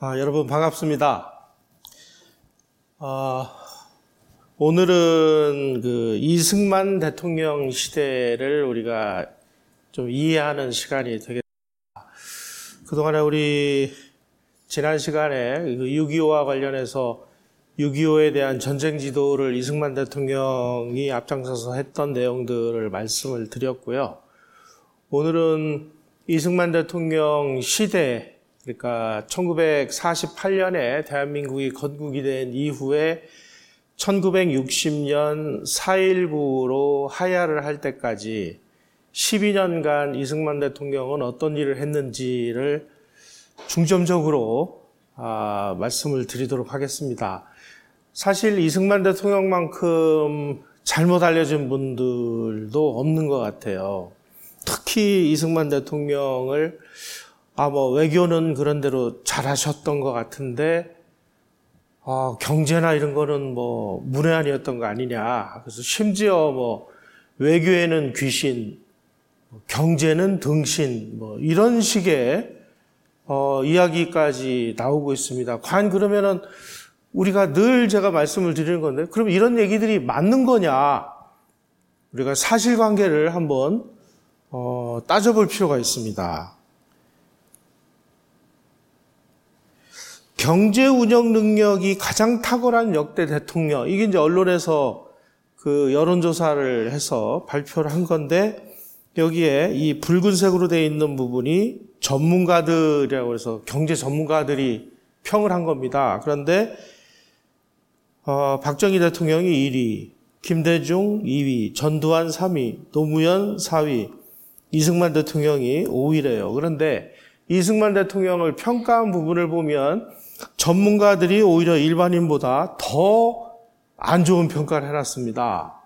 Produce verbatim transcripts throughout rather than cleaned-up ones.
아, 여러분 반갑습니다. 아, 오늘은 그 이승만 대통령 시대를 우리가 좀 이해하는 시간이 되겠습니다. 그동안에 우리 지난 시간에 육이오와 관련해서 육이오에 대한 전쟁 지도를 이승만 대통령이 앞장서서 했던 내용들을 말씀을 드렸고요. 오늘은 이승만 대통령 시대, 그러니까 천구백사십팔 년에 대한민국이 건국이 된 이후에 천구백육십 년 사 일구로 하야를 할 때까지 십이 년간 이승만 대통령은 어떤 일을 했는지를 중점적으로 아, 말씀을 드리도록 하겠습니다. 사실 이승만 대통령만큼 잘못 알려진 분들도 없는 것 같아요. 특히 이승만 대통령을 아, 뭐, 외교는 그런 대로 잘하셨던 것 같은데, 아, 경제나 이런 거는 뭐, 문외한이었던 거 아니냐. 그래서 심지어 뭐, 외교에는 귀신, 경제는 등신, 뭐, 이런 식의, 어, 이야기까지 나오고 있습니다. 과연 그러면은, 우리가 늘 제가 말씀을 드리는 건데, 그럼 이런 얘기들이 맞는 거냐? 우리가 사실관계를 한번, 어, 따져볼 필요가 있습니다. 경제 운영 능력이 가장 탁월한 역대 대통령, 이게 이제 언론에서 그 여론조사를 해서 발표를 한 건데, 여기에 이 붉은색으로 되어 있는 부분이 전문가들이라고 해서 경제 전문가들이 평을 한 겁니다. 그런데 어, 박정희 대통령이 일 위, 김대중 이 위, 전두환 삼 위, 노무현 사 위, 이승만 대통령이 오 위래요. 그런데 이승만 대통령을 평가한 부분을 보면 전문가들이 오히려 일반인보다 더 안 좋은 평가를 해놨습니다.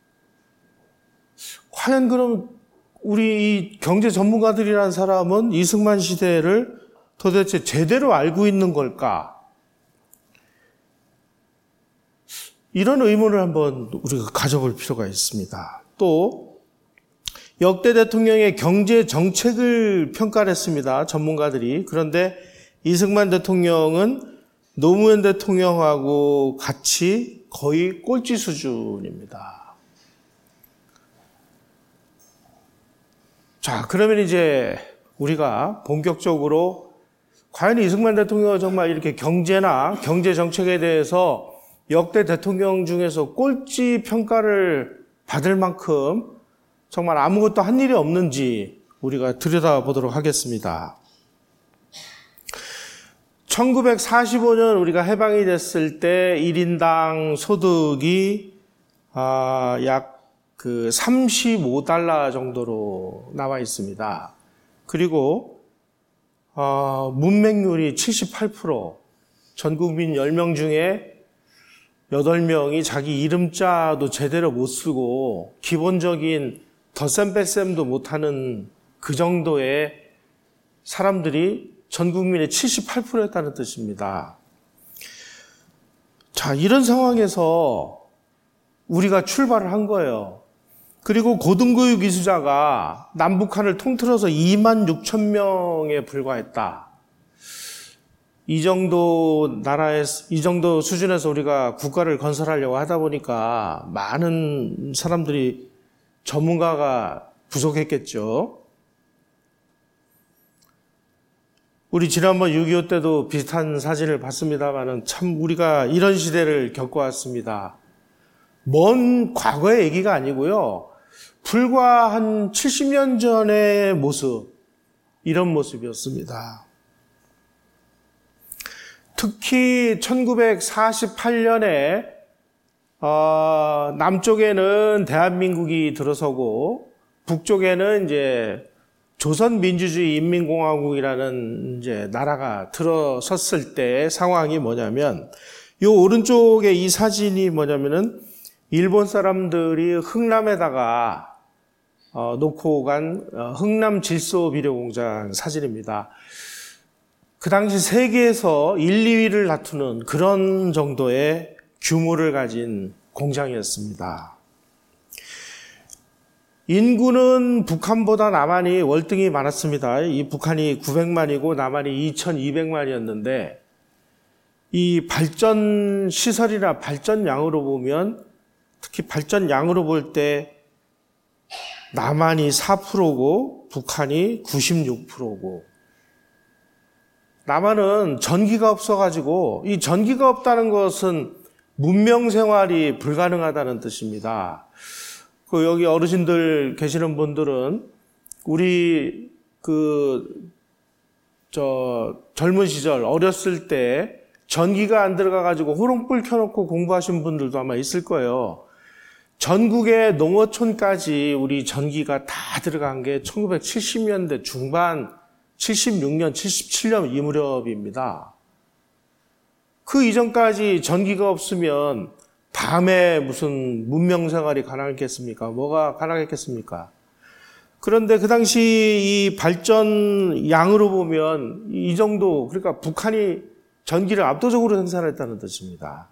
과연 그럼 우리 이 경제 전문가들이라는 사람은 이승만 시대를 도대체 제대로 알고 있는 걸까? 이런 의문을 한번 우리가 가져볼 필요가 있습니다. 또 역대 대통령의 경제 정책을 평가를 했습니다. 전문가들이. 그런데 이승만 대통령은 노무현 대통령하고 같이 거의 꼴찌 수준입니다. 자, 그러면 이제 우리가 본격적으로 과연 이승만 대통령은 정말 이렇게 경제나 경제 정책에 대해서 역대 대통령 중에서 꼴찌 평가를 받을 만큼 정말 아무것도 한 일이 없는지 우리가 들여다보도록 하겠습니다. 천구백사십오 년 우리가 해방이 됐을 때 일 인당 소득이 아, 약 그 삼십오 달러 정도로 나와 있습니다. 그리고 어, 문맹률이 칠십팔 퍼센트, 전 국민 열 명 중에 여덟 명이 자기 이름자도 제대로 못 쓰고 기본적인 덧셈 뺄셈도 못하는 그 정도의 사람들이 전 국민의 칠십팔 퍼센트였다는 뜻입니다. 자, 이런 상황에서 우리가 출발을 한 거예요. 그리고 고등교육 이수자가 남북한을 통틀어서 이만 육천 명에 불과했다. 이 정도 나라에, 이 정도 수준에서 우리가 국가를 건설하려고 하다 보니까 많은 사람들이 전문가가 부족했겠죠. 우리 지난번 육이오 때도 비슷한 사진을 봤습니다만은 참 우리가 이런 시대를 겪어왔습니다. 먼 과거의 얘기가 아니고요. 불과 한 칠십 년 전의 모습, 이런 모습이었습니다. 특히 천구백사십팔 년에 어, 남쪽에는 대한민국이 들어서고 북쪽에는 이제 조선민주주의 인민공화국이라는 이제 나라가 들어섰을 때 상황이 뭐냐면, 요 오른쪽에 이 사진이 뭐냐면은 일본 사람들이 흥남에다가 어, 놓고 간 어, 흥남 질소 비료 공장 사진입니다. 그 당시 세계에서 일, 이 위를 다투는 그런 정도의 규모를 가진 공장이었습니다. 인구는 북한보다 남한이 월등히 많았습니다. 이 북한이 구백만이고 남한이 이천이백만이었는데 이 발전 시설이나 발전량으로 보면, 특히 발전량으로 볼 때 남한이 사 퍼센트고 북한이 구십육 퍼센트고, 남한은 전기가 없어가지고, 이 전기가 없다는 것은 문명 생활이 불가능하다는 뜻입니다. 그 여기 어르신들 계시는 분들은 우리 그 저 젊은 시절 어렸을 때 전기가 안 들어가가지고 호롱불 켜놓고 공부하신 분들도 아마 있을 거예요. 전국의 농어촌까지 우리 전기가 다 들어간 게 천구백칠십 년대 중반, 칠십육 년, 칠십칠 년 이 무렵입니다. 그 이전까지 전기가 없으면 밤에 무슨 문명생활이 가능했겠습니까? 뭐가 가능했겠습니까? 그런데 그 당시 이 발전 양으로 보면 이 정도, 그러니까 북한이 전기를 압도적으로 생산했다는 뜻입니다.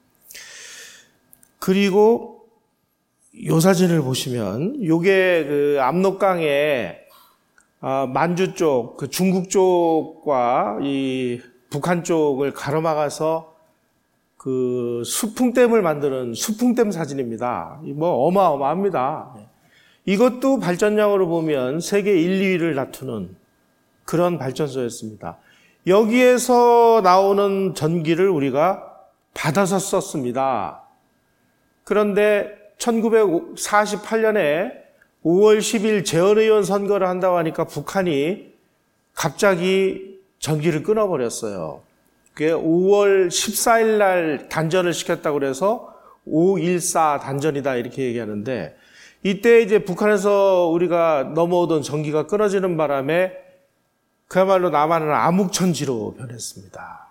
그리고 요 사진을 보시면 요게 그 압록강에 만주 쪽, 그 중국 쪽과 이 북한 쪽을 가로막아서 그 수풍댐을 만드는 수풍댐 사진입니다. 뭐 어마어마합니다. 이것도 발전량으로 보면 세계 일, 이 위를 다투는 그런 발전소였습니다. 여기에서 나오는 전기를 우리가 받아서 썼습니다. 그런데 천구백사십팔 년에 오월 십일 재헌의원 선거를 한다고 하니까 북한이 갑자기 전기를 끊어버렸어요. 그게 오월 십사일 날 단전을 시켰다고 그래서 오일사 단전이다 이렇게 얘기하는데, 이때 이제 북한에서 우리가 넘어오던 전기가 끊어지는 바람에 그야말로 남한은 암흑천지로 변했습니다.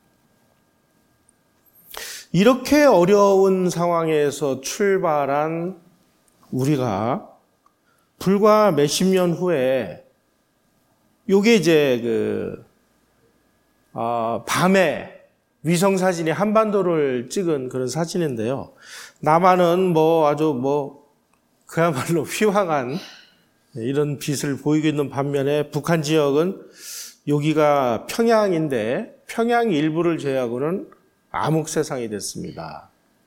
이렇게 어려운 상황에서 출발한 우리가 불과 몇십 년 후에 요게 이제 그 어, 밤에 위성 사진이 한반도를 찍은 그런 사진인데요. 남한은 뭐 아주 뭐 그야말로 휘황한 이런 빛을 보이고 있는 반면에 북한 지역은 여기가 평양인데 평양 일부를 제외하고는 암흑 세상이 됐습니다.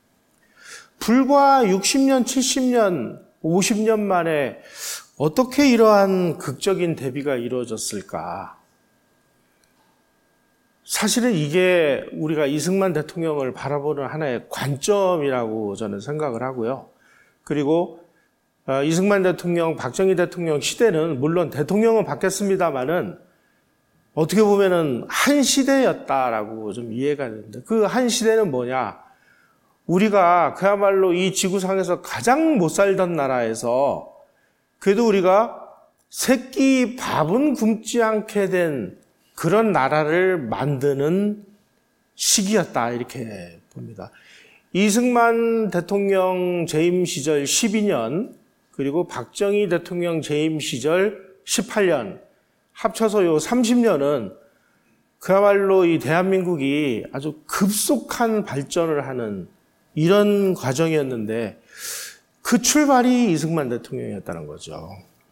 불과 육십 년, 칠십 년, 오십 년 만에 어떻게 이러한 극적인 대비가 이루어졌을까? 사실은 이게 우리가 이승만 대통령을 바라보는 하나의 관점이라고 저는 생각을 하고요. 그리고 이승만 대통령, 박정희 대통령 시대는 물론 대통령은 바뀌었습니다만은 어떻게 보면은 한 시대였다라고 좀 이해가 되는데, 그 한 시대는 뭐냐? 우리가 그야말로 이 지구상에서 가장 못 살던 나라에서 그래도 우리가 새끼 밥은 굶지 않게 된 그런 나라를 만드는 시기였다 이렇게 봅니다. 이승만 대통령 재임 시절 십이 년, 그리고 박정희 대통령 재임 시절 십팔 년, 합쳐서 요 삼십 년은 그야말로 이 대한민국이 아주 급속한 발전을 하는 이런 과정이었는데, 그 출발이 이승만 대통령이었다는 거죠.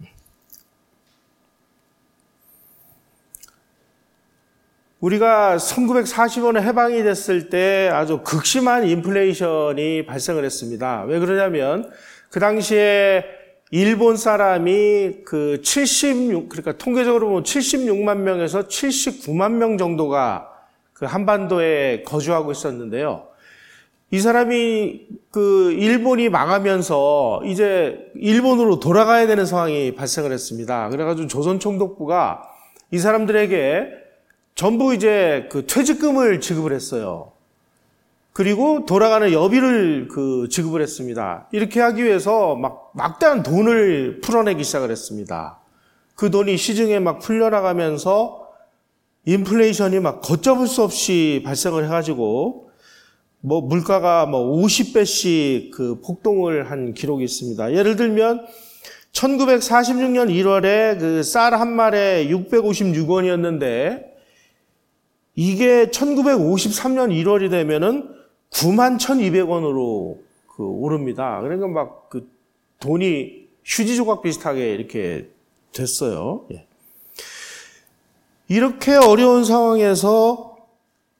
우리가 천구백사십 년에 해방이 됐을 때 아주 극심한 인플레이션이 발생을 했습니다. 왜 그러냐면 그 당시에 일본 사람이 그 칠십육, 그러니까 통계적으로 보면 칠십육만 명에서 칠십구만 명 정도가 그 한반도에 거주하고 있었는데요. 이 사람이 그 일본이 망하면서 이제 일본으로 돌아가야 되는 상황이 발생을 했습니다. 그래가지고 조선총독부가 이 사람들에게 전부 이제 그 퇴직금을 지급을 했어요. 그리고 돌아가는 여비를 그 지급을 했습니다. 이렇게 하기 위해서 막 막대한 돈을 풀어내기 시작을 했습니다. 그 돈이 시중에 막 풀려나가면서 인플레이션이 막 걷잡을 수 없이 발생을 해가지고 뭐 물가가 뭐 오십 배씩 그 폭등을 한 기록이 있습니다. 예를 들면 천구백사십육 년 일월에 그 쌀 한 말에 육백오십육 원이었는데 이게 천구백오십삼 년 일월이 되면은 구만 천이백 원으로 그 오릅니다. 그러니까 막 그 돈이 휴지 조각 비슷하게 이렇게 됐어요. 예. 이렇게 어려운 상황에서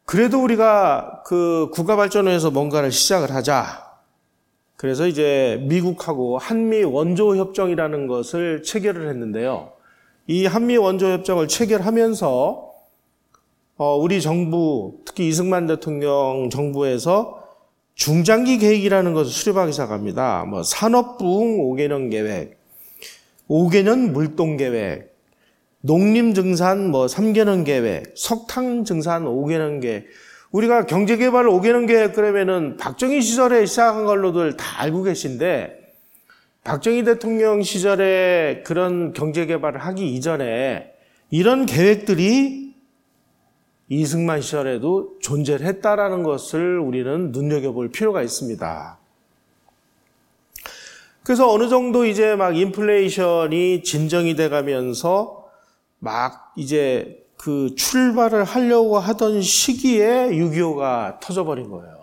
그래도 우리가 그 국가발전원에서 뭔가를 시작을 하자. 그래서 이제 미국하고 한미 원조협정이라는 것을 체결을 했는데요. 이 한미 원조협정을 체결하면서 어, 우리 정부, 특히 이승만 대통령 정부에서 중장기 계획이라는 것을 수립하기 시작합니다. 뭐 산업부흥 오 개년 계획, 오 개년 물동 계획, 농림증산 뭐 삼 개년 계획, 석탄증산 오 개년 계획. 우리가 경제개발 오 개년 계획 그러면은 박정희 시절에 시작한 걸로들 다 알고 계신데, 박정희 대통령 시절에 그런 경제개발을 하기 이전에 이런 계획들이 이승만 시절에도 존재를 했다라는 것을 우리는 눈여겨볼 필요가 있습니다. 그래서 어느 정도 이제 막 인플레이션이 진정이 돼가면서 막 이제 그 출발을 하려고 하던 시기에 육이오가 터져버린 거예요.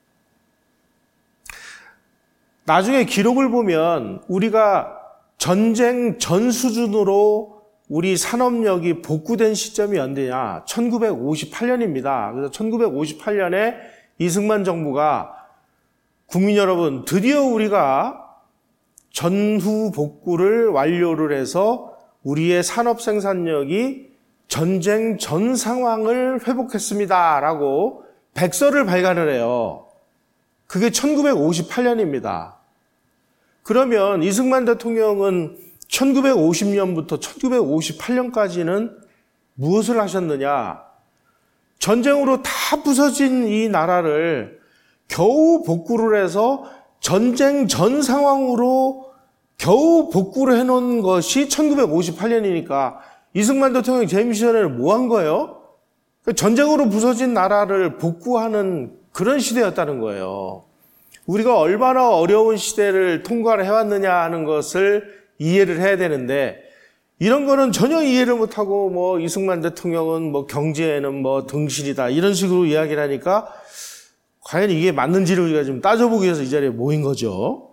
나중에 기록을 보면 우리가 전쟁 전 수준으로 우리 산업력이 복구된 시점이 언제냐? 천구백오십팔 년입니다. 그래서 천구백오십팔 년에 이승만 정부가 국민 여러분, 드디어 우리가 전후 복구를 완료를 해서 우리의 산업 생산력이 전쟁 전 상황을 회복했습니다. 라고 백서를 발간을 해요. 그게 천구백오십팔 년입니다. 그러면 이승만 대통령은 천구백오십 년부터 천구백오십팔 년까지는 무엇을 하셨느냐? 전쟁으로 다 부서진 이 나라를 겨우 복구를 해서 전쟁 전 상황으로 겨우 복구를 해놓은 것이 천구백오십팔 년이니까 이승만 대통령 재임 시절에는 뭐 한 거예요? 전쟁으로 부서진 나라를 복구하는 그런 시대였다는 거예요. 우리가 얼마나 어려운 시대를 통과를 해왔느냐 하는 것을 이해를 해야 되는데, 이런 거는 전혀 이해를 못하고 뭐 이승만 대통령은 뭐 경제에는 뭐 등실이다 이런 식으로 이야기를 하니까 과연 이게 맞는지를 우리가 좀 따져보기 위해서 이 자리에 모인 거죠.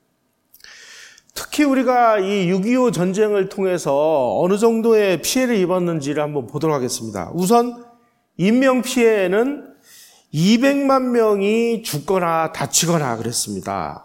특히 우리가 이 육이오 전쟁을 통해서 어느 정도의 피해를 입었는지를 한번 보도록 하겠습니다. 우선 인명피해는 이백만 명이 죽거나 다치거나 그랬습니다.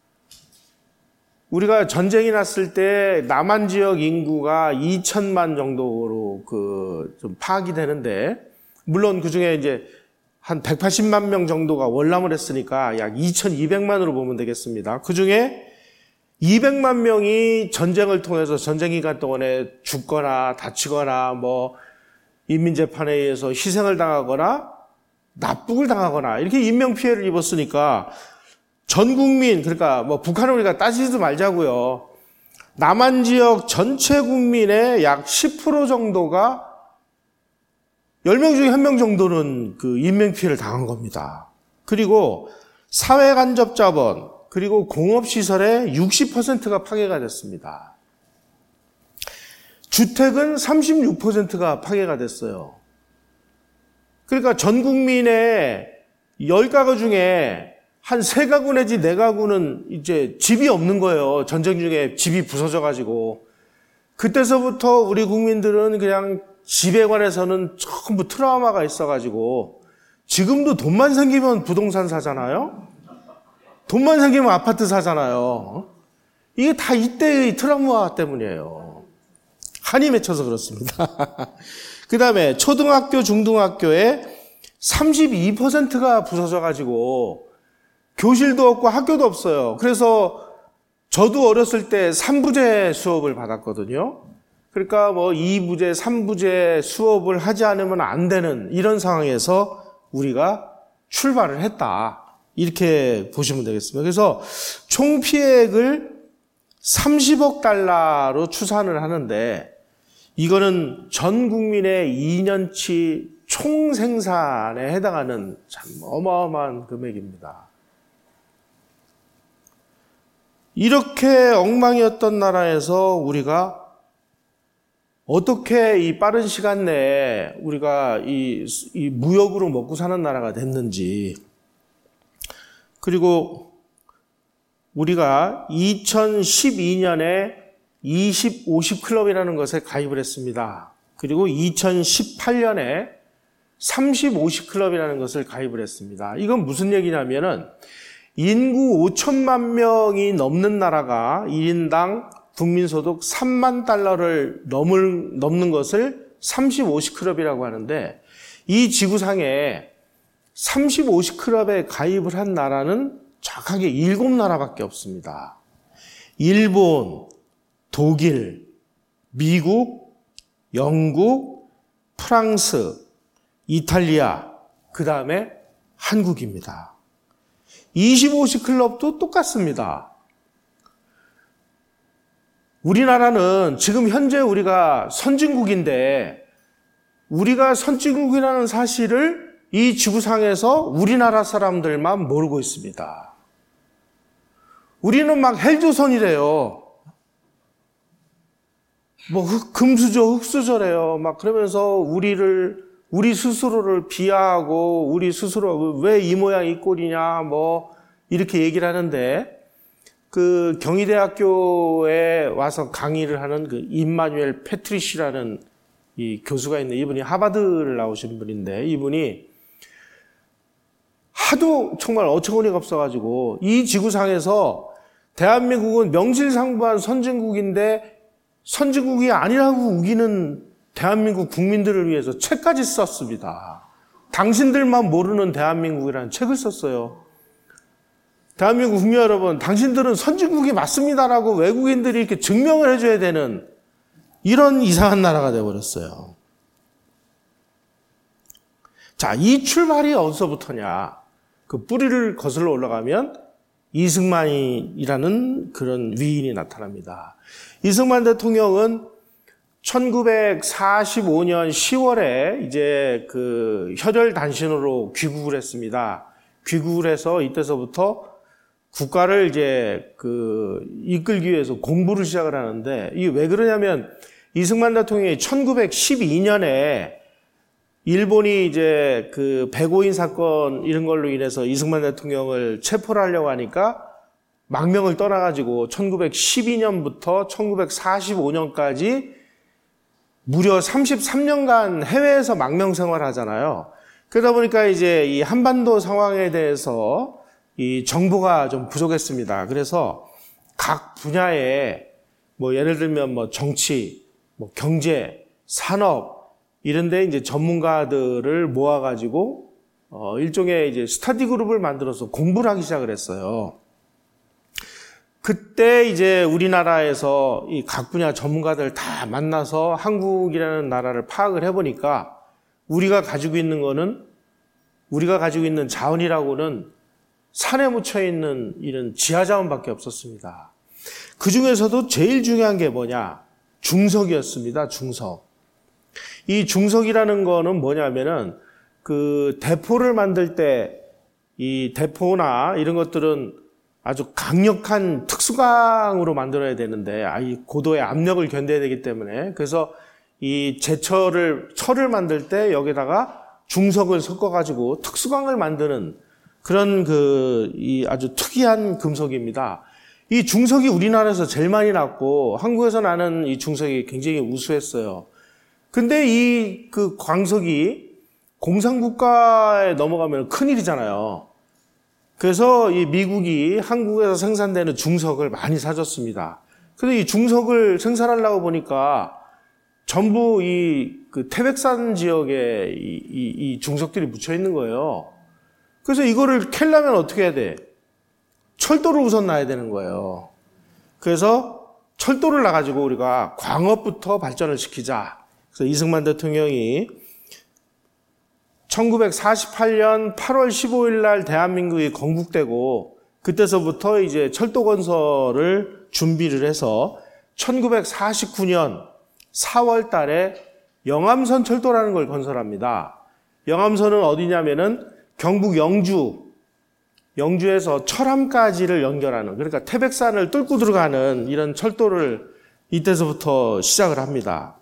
우리가 전쟁이 났을 때 남한 지역 인구가 이천만 정도로 그 좀 파악이 되는데, 물론 그 중에 이제 한 백팔십만 명 정도가 월남을 했으니까 약 이천이백만으로 보면 되겠습니다. 그 중에 이백만 명이 전쟁을 통해서 전쟁 기간 동안에 죽거나 다치거나 뭐 인민재판에 의해서 희생을 당하거나 납북을 당하거나 이렇게 인명피해를 입었으니까 전 국민, 그러니까 뭐 북한을 우리가 따지지도 말자고요. 남한 지역 전체 국민의 약 십 퍼센트 정도가 열 명 중에 한 명 정도는 그 인명피해를 당한 겁니다. 그리고 사회간접자본, 그리고 공업시설의 육십 퍼센트가 파괴가 됐습니다. 주택은 삼십육 퍼센트가 파괴가 됐어요. 그러니까 전 국민의 열 가구 중에 한 세 가구 내지 네 가구는 이제 집이 없는 거예요. 전쟁 중에 집이 부서져가지고. 그때서부터 우리 국민들은 그냥 집에 관해서는 전부 트라우마가 있어가지고, 지금도 돈만 생기면 부동산 사잖아요? 돈만 생기면 아파트 사잖아요. 이게 다 이때의 트라우마 때문이에요. 한이 맺혀서 그렇습니다. 그 다음에 초등학교, 중등학교에 삼십이 퍼센트가 부서져가지고 교실도 없고 학교도 없어요. 그래서 저도 어렸을 때 삼부제 수업을 받았거든요. 그러니까 뭐 이부제, 삼부제 수업을 하지 않으면 안 되는 이런 상황에서 우리가 출발을 했다. 이렇게 보시면 되겠습니다. 그래서 총 피해액을 삼십억 달러로 추산을 하는데, 이거는 전 국민의 이 년치 총 생산에 해당하는 참 어마어마한 금액입니다. 이렇게 엉망이었던 나라에서 우리가 어떻게 이 빠른 시간 내에 우리가 이, 이 무역으로 먹고 사는 나라가 됐는지, 그리고 우리가 이천십이 년에 이십, 오십 클럽이라는 것에 가입을 했습니다. 그리고 이천십팔 년에 삼십오시 클럽이라는 것을 가입을 했습니다. 이건 무슨 얘기냐면은 인구 오천만 명이 넘는 나라가 일 인당 국민소득 삼만 달러를 넘을, 넘는 것을 삼십오시 클럽이라고 하는데, 이 지구상에 삼십오시 클럽에 가입을 한 나라는 정확하게 일곱 나라밖에 없습니다. 일본, 독일, 미국, 영국, 프랑스, 이탈리아, 그 다음에 한국입니다. 이십오시 클럽도 똑같습니다. 우리나라는 지금 현재 우리가 선진국인데, 우리가 선진국이라는 사실을 이 지구상에서 우리나라 사람들만 모르고 있습니다. 우리는 막 헬조선이래요. 뭐 흑, 금수저, 흑수저래요. 막 그러면서 우리를, 우리 스스로를 비하하고, 우리 스스로 왜 이 모양 이 꼴이냐, 뭐, 이렇게 얘기를 하는데, 그 경희대학교에 와서 강의를 하는 그 임마누엘 패트리시라는 이 교수가 있는데, 이분이 하버드를 나오신 분인데, 이분이 하도 정말 어처구니가 없어가지고, 이 지구상에서 대한민국은 명실상부한 선진국인데, 선진국이 아니라고 우기는 대한민국 국민들을 위해서 책까지 썼습니다. 당신들만 모르는 대한민국이라는 책을 썼어요. 대한민국 국민 여러분, 당신들은 선진국이 맞습니다라고 외국인들이 이렇게 증명을 해줘야 되는 이런 이상한 나라가 되어버렸어요. 자, 이 출발이 어디서부터냐? 그 뿌리를 거슬러 올라가면 이승만이라는 그런 위인이 나타납니다. 이승만 대통령은 천구백사십오년 시월에 이제 그 혈혈단신으로 귀국을 했습니다. 귀국을 해서 이때서부터 국가를 이제 그 이끌기 위해서 공부를 시작을 하는데, 이게 왜 그러냐면 이승만 대통령이 천구백십이년에 일본이 이제 그 백오인 사건 이런 걸로 인해서 이승만 대통령을 체포를 하려고 하니까 망명을 떠나가지고 천구백십이년부터 천구백사십오년까지 무려 삼십삼년간 해외에서 망명 생활을 하잖아요. 그러다 보니까 이제 이 한반도 상황에 대해서 이 정보가 좀 부족했습니다. 그래서 각 분야에 뭐 예를 들면 뭐 정치, 뭐 경제, 산업 이런 데 이제 전문가들을 모아가지고 어 일종의 이제 스터디 그룹을 만들어서 공부를 하기 시작을 했어요. 그때 이제 우리나라에서 이 각 분야 전문가들 다 만나서 한국이라는 나라를 파악을 해보니까 우리가 가지고 있는 거는, 우리가 가지고 있는 자원이라고는 산에 묻혀있는 이런 지하자원밖에 없었습니다. 그 중에서도 제일 중요한 게 뭐냐? 중석이었습니다. 중석. 이 중석이라는 거는 뭐냐면은 그 대포를 만들 때 이 대포나 이런 것들은 아주 강력한 특수강으로 만들어야 되는데, 아, 이 고도의 압력을 견뎌야 되기 때문에, 그래서 이 제철을, 철을 만들 때 여기다가 중석을 섞어가지고 특수강을 만드는 그런 그, 이 아주 특이한 금속입니다. 이 중석이 우리나라에서 제일 많이 났고, 한국에서 나는 이 중석이 굉장히 우수했어요. 근데 이 그 광석이 공산국가에 넘어가면 큰일이잖아요. 그래서 이 미국이 한국에서 생산되는 중석을 많이 사줬습니다. 그래서 이 중석을 생산하려고 보니까 전부 이 그 태백산 지역에 이, 이, 이 중석들이 묻혀 있는 거예요. 그래서 이거를 캘려면 어떻게 해야 돼? 철도를 우선 놔야 되는 거예요. 그래서 철도를 놔가지고 우리가 광업부터 발전을 시키자. 그래서 이승만 대통령이 천구백사십팔년 팔월 십오일 날 대한민국이 건국되고, 그때서부터 이제 철도 건설을 준비를 해서 천구백사십구년 사월 달에 영암선 철도라는 걸 건설합니다. 영암선은 어디냐면은 경북 영주, 영주에서 철암까지를 연결하는, 그러니까 태백산을 뚫고 들어가는 이런 철도를 이때서부터 시작을 합니다.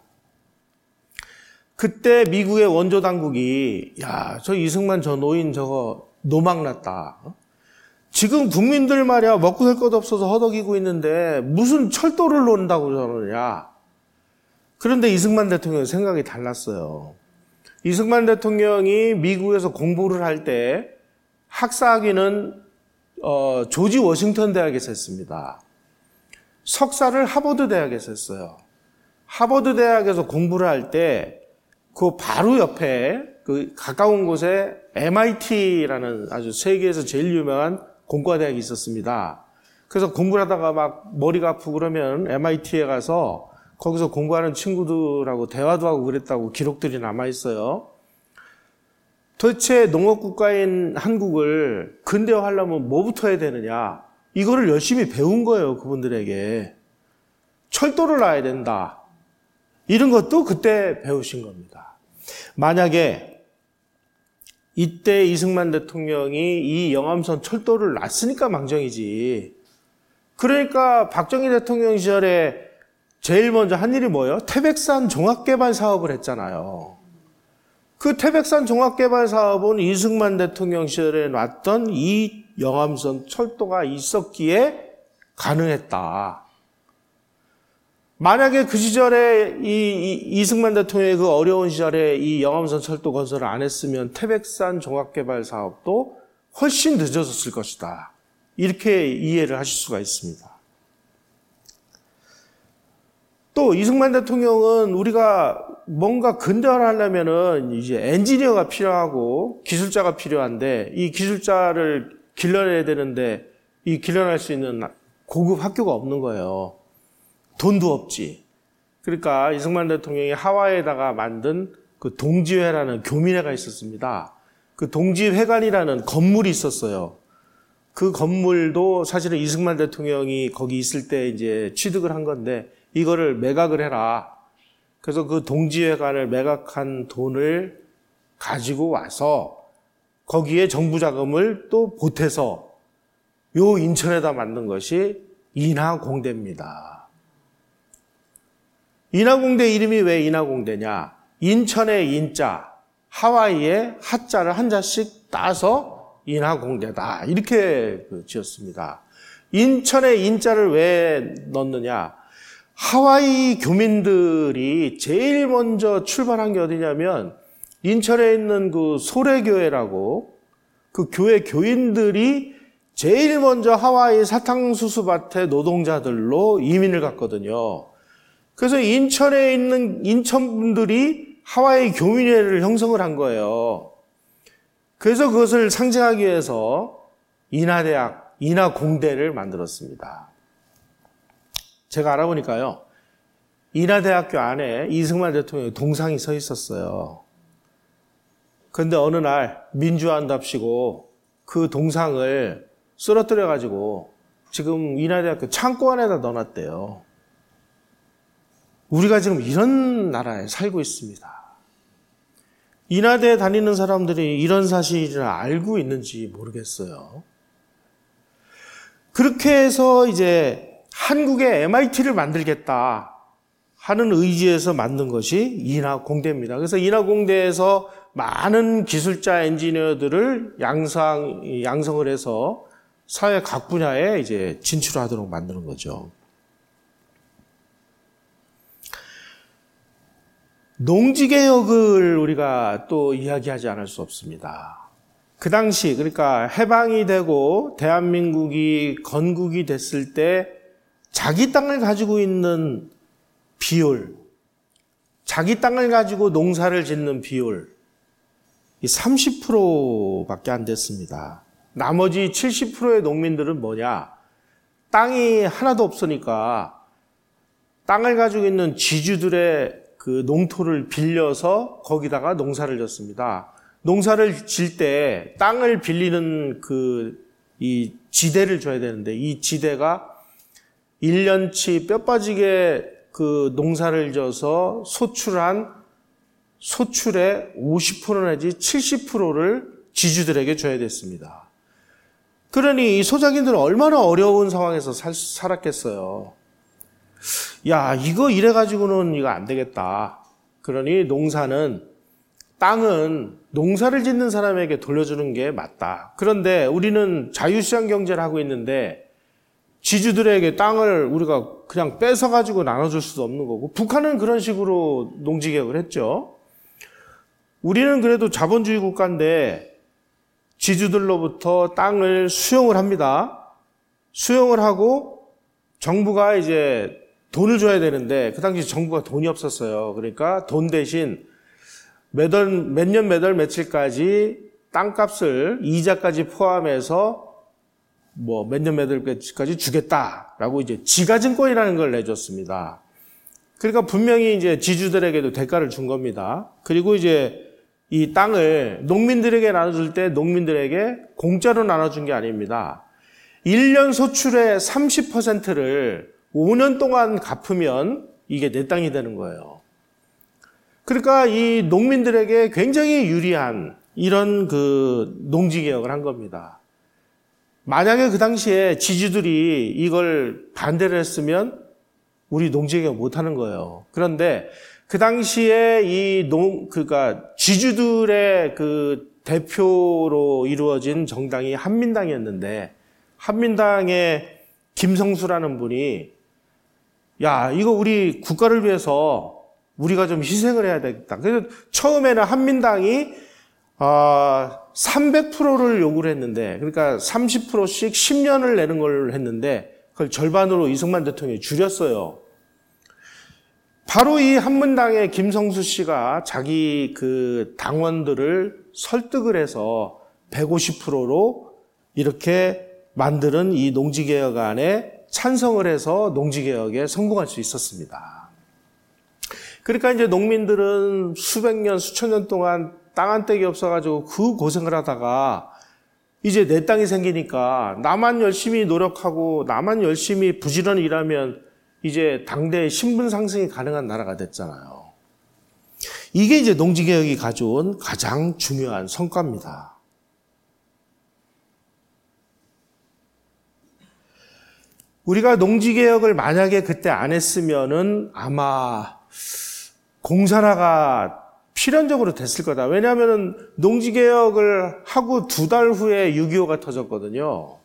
그때 미국의 원조 당국이, 야, 저 이승만 저 노인 저거 노망났다. 지금 국민들 말이야 먹고 살 것 없어서 허덕이고 있는데 무슨 철도를 놓는다고 저러냐. 그런데 이승만 대통령의 생각이 달랐어요. 이승만 대통령이 미국에서 공부를 할 때 학사학위는 어, 조지 워싱턴 대학에서 했습니다. 석사를 하버드 대학에서 했어요. 하버드 대학에서 공부를 할 때 그 바로 옆에 그 가까운 곳에 엠아이티라는 아주 세계에서 제일 유명한 공과대학이 있었습니다. 그래서 공부를 하다가 막 머리가 아프고 그러면 엠아이티에 가서 거기서 공부하는 친구들하고 대화도 하고 그랬다고 기록들이 남아있어요. 도대체 농업국가인 한국을 근대화하려면 뭐부터 해야 되느냐? 이거를 열심히 배운 거예요, 그분들에게. 철도를 놔야 된다. 이런 것도 그때 배우신 겁니다. 만약에 이때 이승만 대통령이 이 영암선 철도를 놨으니까 망정이지. 그러니까 박정희 대통령 시절에 제일 먼저 한 일이 뭐예요? 태백산 종합개발 사업을 했잖아요. 그 태백산 종합개발 사업은 이승만 대통령 시절에 놨던 이 영암선 철도가 있었기에 가능했다. 만약에 그 시절에 이, 이 이승만 대통령의 그 어려운 시절에 이 영암선 철도 건설을 안 했으면 태백산 종합개발 사업도 훨씬 늦어졌을 것이다. 이렇게 이해를 하실 수가 있습니다. 또 이승만 대통령은 우리가 뭔가 근대화를 하려면은 이제 엔지니어가 필요하고 기술자가 필요한데 이 기술자를 길러내야 되는데 이 길러낼 수 있는 고급 학교가 없는 거예요. 돈도 없지. 그러니까 이승만 대통령이 하와이에다가 만든 그 동지회라는 교민회가 있었습니다. 그 동지회관이라는 건물이 있었어요. 그 건물도 사실은 이승만 대통령이 거기 있을 때 이제 취득을 한 건데 이거를 매각을 해라. 그래서 그 동지회관을 매각한 돈을 가지고 와서 거기에 정부 자금을 또 보태서 요 인천에다 만든 것이 인하공대입니다. 인하공대 이름이 왜 인하공대냐? 인천의 인자, 하와이의 하자를 한 자씩 따서 인하공대다. 이렇게 지었습니다. 인천의 인자를 왜 넣느냐? 하와이 교민들이 제일 먼저 출발한 게 어디냐면 인천에 있는 그 소래교회라고 그 교회 교인들이 제일 먼저 하와이 사탕수수밭의 노동자들로 이민을 갔거든요. 그래서 인천에 있는 인천분들이 하와이 교민회를 형성을 한 거예요. 그래서 그것을 상징하기 위해서 인하대학, 인하공대를 만들었습니다. 제가 알아보니까요, 인하대학교 안에 이승만 대통령의 동상이 서 있었어요. 그런데 어느 날 민주화한답시고 그 동상을 쓰러뜨려가지고 지금 인하대학교 창고 안에다 넣어놨대요. 우리가 지금 이런 나라에 살고 있습니다. 인하대에 다니는 사람들이 이런 사실을 알고 있는지 모르겠어요. 그렇게 해서 이제 한국에 엠아이티를 만들겠다 하는 의지에서 만든 것이 인하공대입니다. 그래서 인하공대에서 많은 기술자 엔지니어들을 양성, 양성을 해서 사회 각 분야에 이제 진출하도록 만드는 거죠. 농지개혁을 우리가 또 이야기하지 않을 수 없습니다. 그 당시, 그러니까 해방이 되고 대한민국이 건국이 됐을 때 자기 땅을 가지고 있는 비율, 자기 땅을 가지고 농사를 짓는 비율, 이 삼십 퍼센트밖에 안 됐습니다. 나머지 칠십 퍼센트의 농민들은 뭐냐? 땅이 하나도 없으니까 땅을 가지고 있는 지주들의 그 농토를 빌려서 거기다가 농사를 졌습니다. 농사를 질 때 땅을 빌리는 그 이 지대를 줘야 되는데 이 지대가 일 년치 뼈 빠지게 그 농사를 져서 소출한 소출의 오십 퍼센트 내지 칠십 퍼센트를 지주들에게 줘야 됐습니다. 그러니 이 소작인들은 얼마나 어려운 상황에서 살, 살았겠어요. 야, 이거 이래가지고는 이거 안 되겠다. 그러니 농사는, 땅은 농사를 짓는 사람에게 돌려주는 게 맞다. 그런데 우리는 자유시장 경제를 하고 있는데 지주들에게 땅을 우리가 그냥 뺏어가지고 나눠줄 수도 없는 거고, 북한은 그런 식으로 농지개혁을 했죠. 우리는 그래도 자본주의 국가인데 지주들로부터 땅을 수용을 합니다. 수용을 하고 정부가 이제 돈을 줘야 되는데 그 당시 정부가 돈이 없었어요. 그러니까 돈 대신 몇 년 몇 월 며칠까지 땅값을 이자까지 포함해서 뭐 몇 년 몇 월 며칠까지 주겠다라고 이제 지가증권이라는 걸 내줬습니다. 그러니까 분명히 이제 지주들에게도 대가를 준 겁니다. 그리고 이제 이 땅을 농민들에게 나눠줄 때 농민들에게 공짜로 나눠준 게 아닙니다. 일 년 소출의 삼십 퍼센트를 오 년 동안 갚으면 이게 내 땅이 되는 거예요. 그러니까 이 농민들에게 굉장히 유리한 이런 그 농지개혁을 한 겁니다. 만약에 그 당시에 지주들이 이걸 반대를 했으면 우리 농지개혁 못 하는 거예요. 그런데 그 당시에 이 농, 그러니까 지주들의 그 대표로 이루어진 정당이 한민당이었는데 한민당의 김성수라는 분이 야, 이거 우리 국가를 위해서 우리가 좀 희생을 해야 되겠다. 그래서 처음에는 한민당이 어, 삼백 퍼센트를 요구를 했는데, 그러니까 삼십 퍼센트씩 십 년을 내는 걸 했는데 그걸 절반으로 이승만 대통령이 줄였어요. 바로 이 한민당의 김성수 씨가 자기 그 당원들을 설득을 해서 백오십 퍼센트로 이렇게 만드는 이 농지개혁안에 찬성을 해서 농지개혁에 성공할 수 있었습니다. 그러니까 이제 농민들은 수백 년, 수천 년 동안 땅 한 떼기 없어가지고 그 고생을 하다가 이제 내 땅이 생기니까 나만 열심히 노력하고 나만 열심히 부지런히 일하면 이제 당대의 신분 상승이 가능한 나라가 됐잖아요. 이게 이제 농지개혁이 가져온 가장 중요한 성과입니다. 우리가 농지개혁을 만약에 그때 안 했으면은 아마 공산화가 필연적으로 됐을 거다. 왜냐하면 농지개혁을 하고 두 달 후에 육이오가 터졌거든요.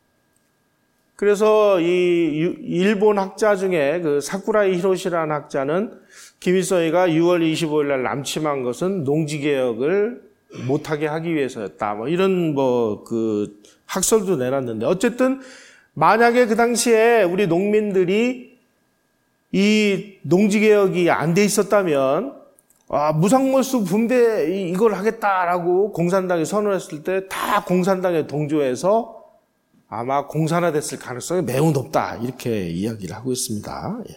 그래서 이 일본 학자 중에 그 사쿠라이 히로시라는 학자는 김일성이가 유월 이십오일 날 남침한 것은 농지개혁을 못하게 하기 위해서였다. 뭐 이런 뭐 그 학설도 내놨는데 어쨌든 만약에 그 당시에 우리 농민들이 이 농지개혁이 안 돼 있었다면 아, 무상몰수 분배 이걸 하겠다라고 공산당이 선언했을 때 다 공산당에 동조해서 아마 공산화됐을 가능성이 매우 높다 이렇게 이야기를 하고 있습니다. 예.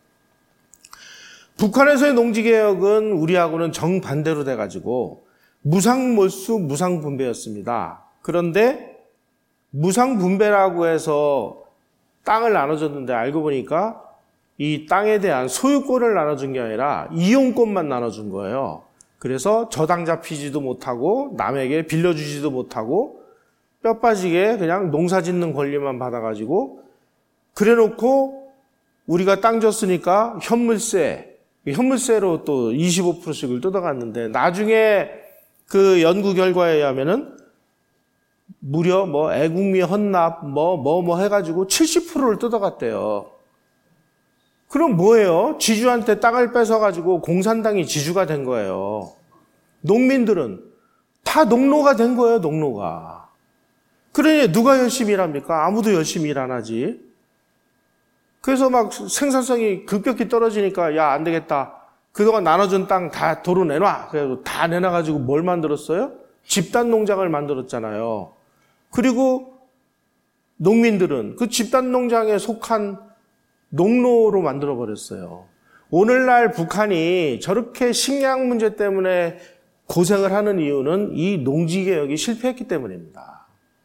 북한에서의 농지개혁은 우리하고는 정반대로 돼가지고 무상몰수 무상분배였습니다. 그런데 무상분배라고 해서 땅을 나눠줬는데 알고 보니까 이 땅에 대한 소유권을 나눠준 게 아니라 이용권만 나눠준 거예요. 그래서 저당 잡히지도 못하고 남에게 빌려주지도 못하고 뼈 빠지게 그냥 농사 짓는 권리만 받아가지고 그래놓고 우리가 땅 줬으니까 현물세, 현물세로 또 이십오 퍼센트씩을 뜯어갔는데 나중에 그 연구 결과에 의하면은 무려 뭐 애국미 헌납 뭐 뭐 뭐 해가지고 칠십 퍼센트를 뜯어갔대요. 그럼 뭐예요? 지주한테 땅을 뺏어가지고 공산당이 지주가 된 거예요. 농민들은 다 농노가 된 거예요, 농노가. 그러니 누가 열심히 일합니까? 아무도 열심히 일 안 하지. 그래서 막 생산성이 급격히 떨어지니까 야, 안 되겠다. 그동안 나눠준 땅 다 도로 내놔. 그래서 다 내놔가지고 뭘 만들었어요? 집단 농장을 만들었잖아요. 그리고 농민들은 그 집단 농장에 속한 농노로 만들어버렸어요. 오늘날 북한이 저렇게 식량 문제 때문에 고생을 하는 이유는 이 농지개혁이 실패했기 때문입니다.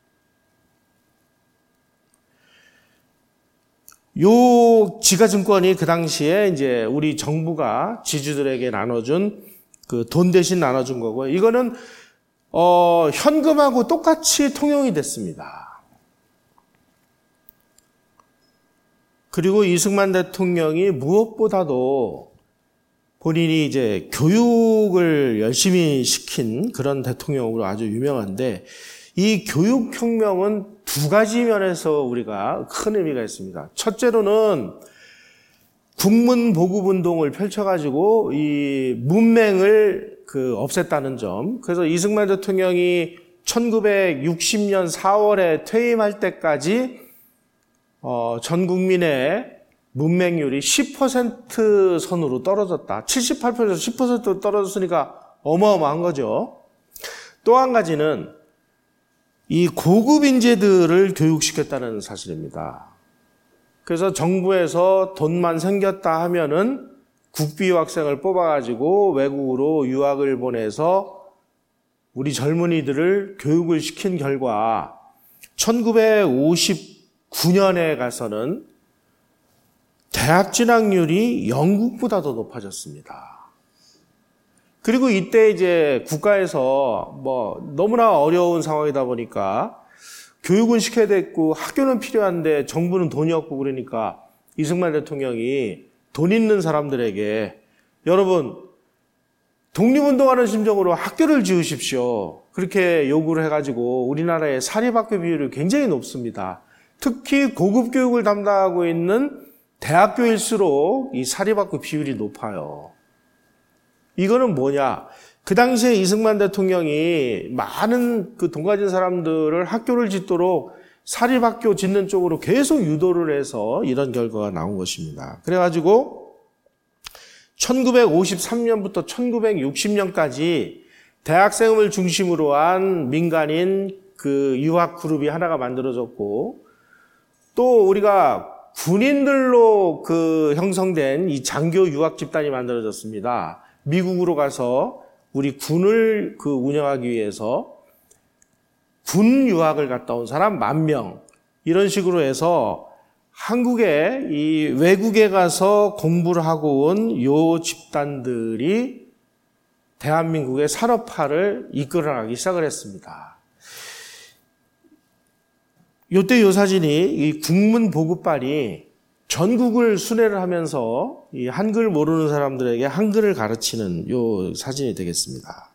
요 지가증권이 그 당시에 이제 우리 정부가 지주들에게 나눠준 그 돈 대신 나눠준 거고요. 이거는 어, 현금하고 똑같이 통용이 됐습니다. 그리고 이승만 대통령이 무엇보다도 본인이 이제 교육을 열심히 시킨 그런 대통령으로 아주 유명한데 이 교육혁명은 두 가지 면에서 우리가 큰 의미가 있습니다. 첫째로는 국문 보급 운동을 펼쳐가지고 이 문맹을 그 없앴다는 점. 그래서 이승만 대통령이 천구백육십 년 사월에 퇴임할 때까지 어, 전 국민의 문맹률이 십 퍼센트 선으로 떨어졌다. 칠십팔 퍼센트, 십 퍼센트 떨어졌으니까 어마어마한 거죠. 또 한 가지는 이 고급 인재들을 교육시켰다는 사실입니다. 그래서 정부에서 돈만 생겼다 하면은 국비 유학생을 뽑아가지고 외국으로 유학을 보내서 우리 젊은이들을 교육을 시킨 결과 천구백오십구 년에 가서는 대학 진학률이 영국보다도 높아졌습니다. 그리고 이때 이제 국가에서 뭐 너무나 어려운 상황이다 보니까 교육은 시켜야 됐고 학교는 필요한데 정부는 돈이 없고 그러니까 이승만 대통령이 돈 있는 사람들에게 여러분 독립운동하는 심정으로 학교를 지으십시오. 그렇게 요구를 해가지고 우리나라의 사립학교 비율이 굉장히 높습니다. 특히 고급 교육을 담당하고 있는 대학교일수록 이 사립학교 비율이 높아요. 이거는 뭐냐? 그 당시에 이승만 대통령이 많은 그 돈 가진 사람들을 학교를 짓도록 사립학교 짓는 쪽으로 계속 유도를 해서 이런 결과가 나온 것입니다. 그래가지고 천구백오십삼 년부터 천구백육십 년까지 대학생을 중심으로 한 민간인 그 유학 그룹이 하나가 만들어졌고 또 우리가 군인들로 그 형성된 이 장교 유학 집단이 만들어졌습니다. 미국으로 가서 우리 군을 그 운영하기 위해서 군 유학을 갔다 온 사람 만 명 이런 식으로 해서 한국에 이 외국에 가서 공부를 하고 온 요 집단들이 대한민국의 산업화를 이끌어가기 시작을 했습니다. 요때 요 사진이 이 국문 보급반이 전국을 순회를 하면서 이 한글 모르는 사람들에게 한글을 가르치는 요 사진이 되겠습니다.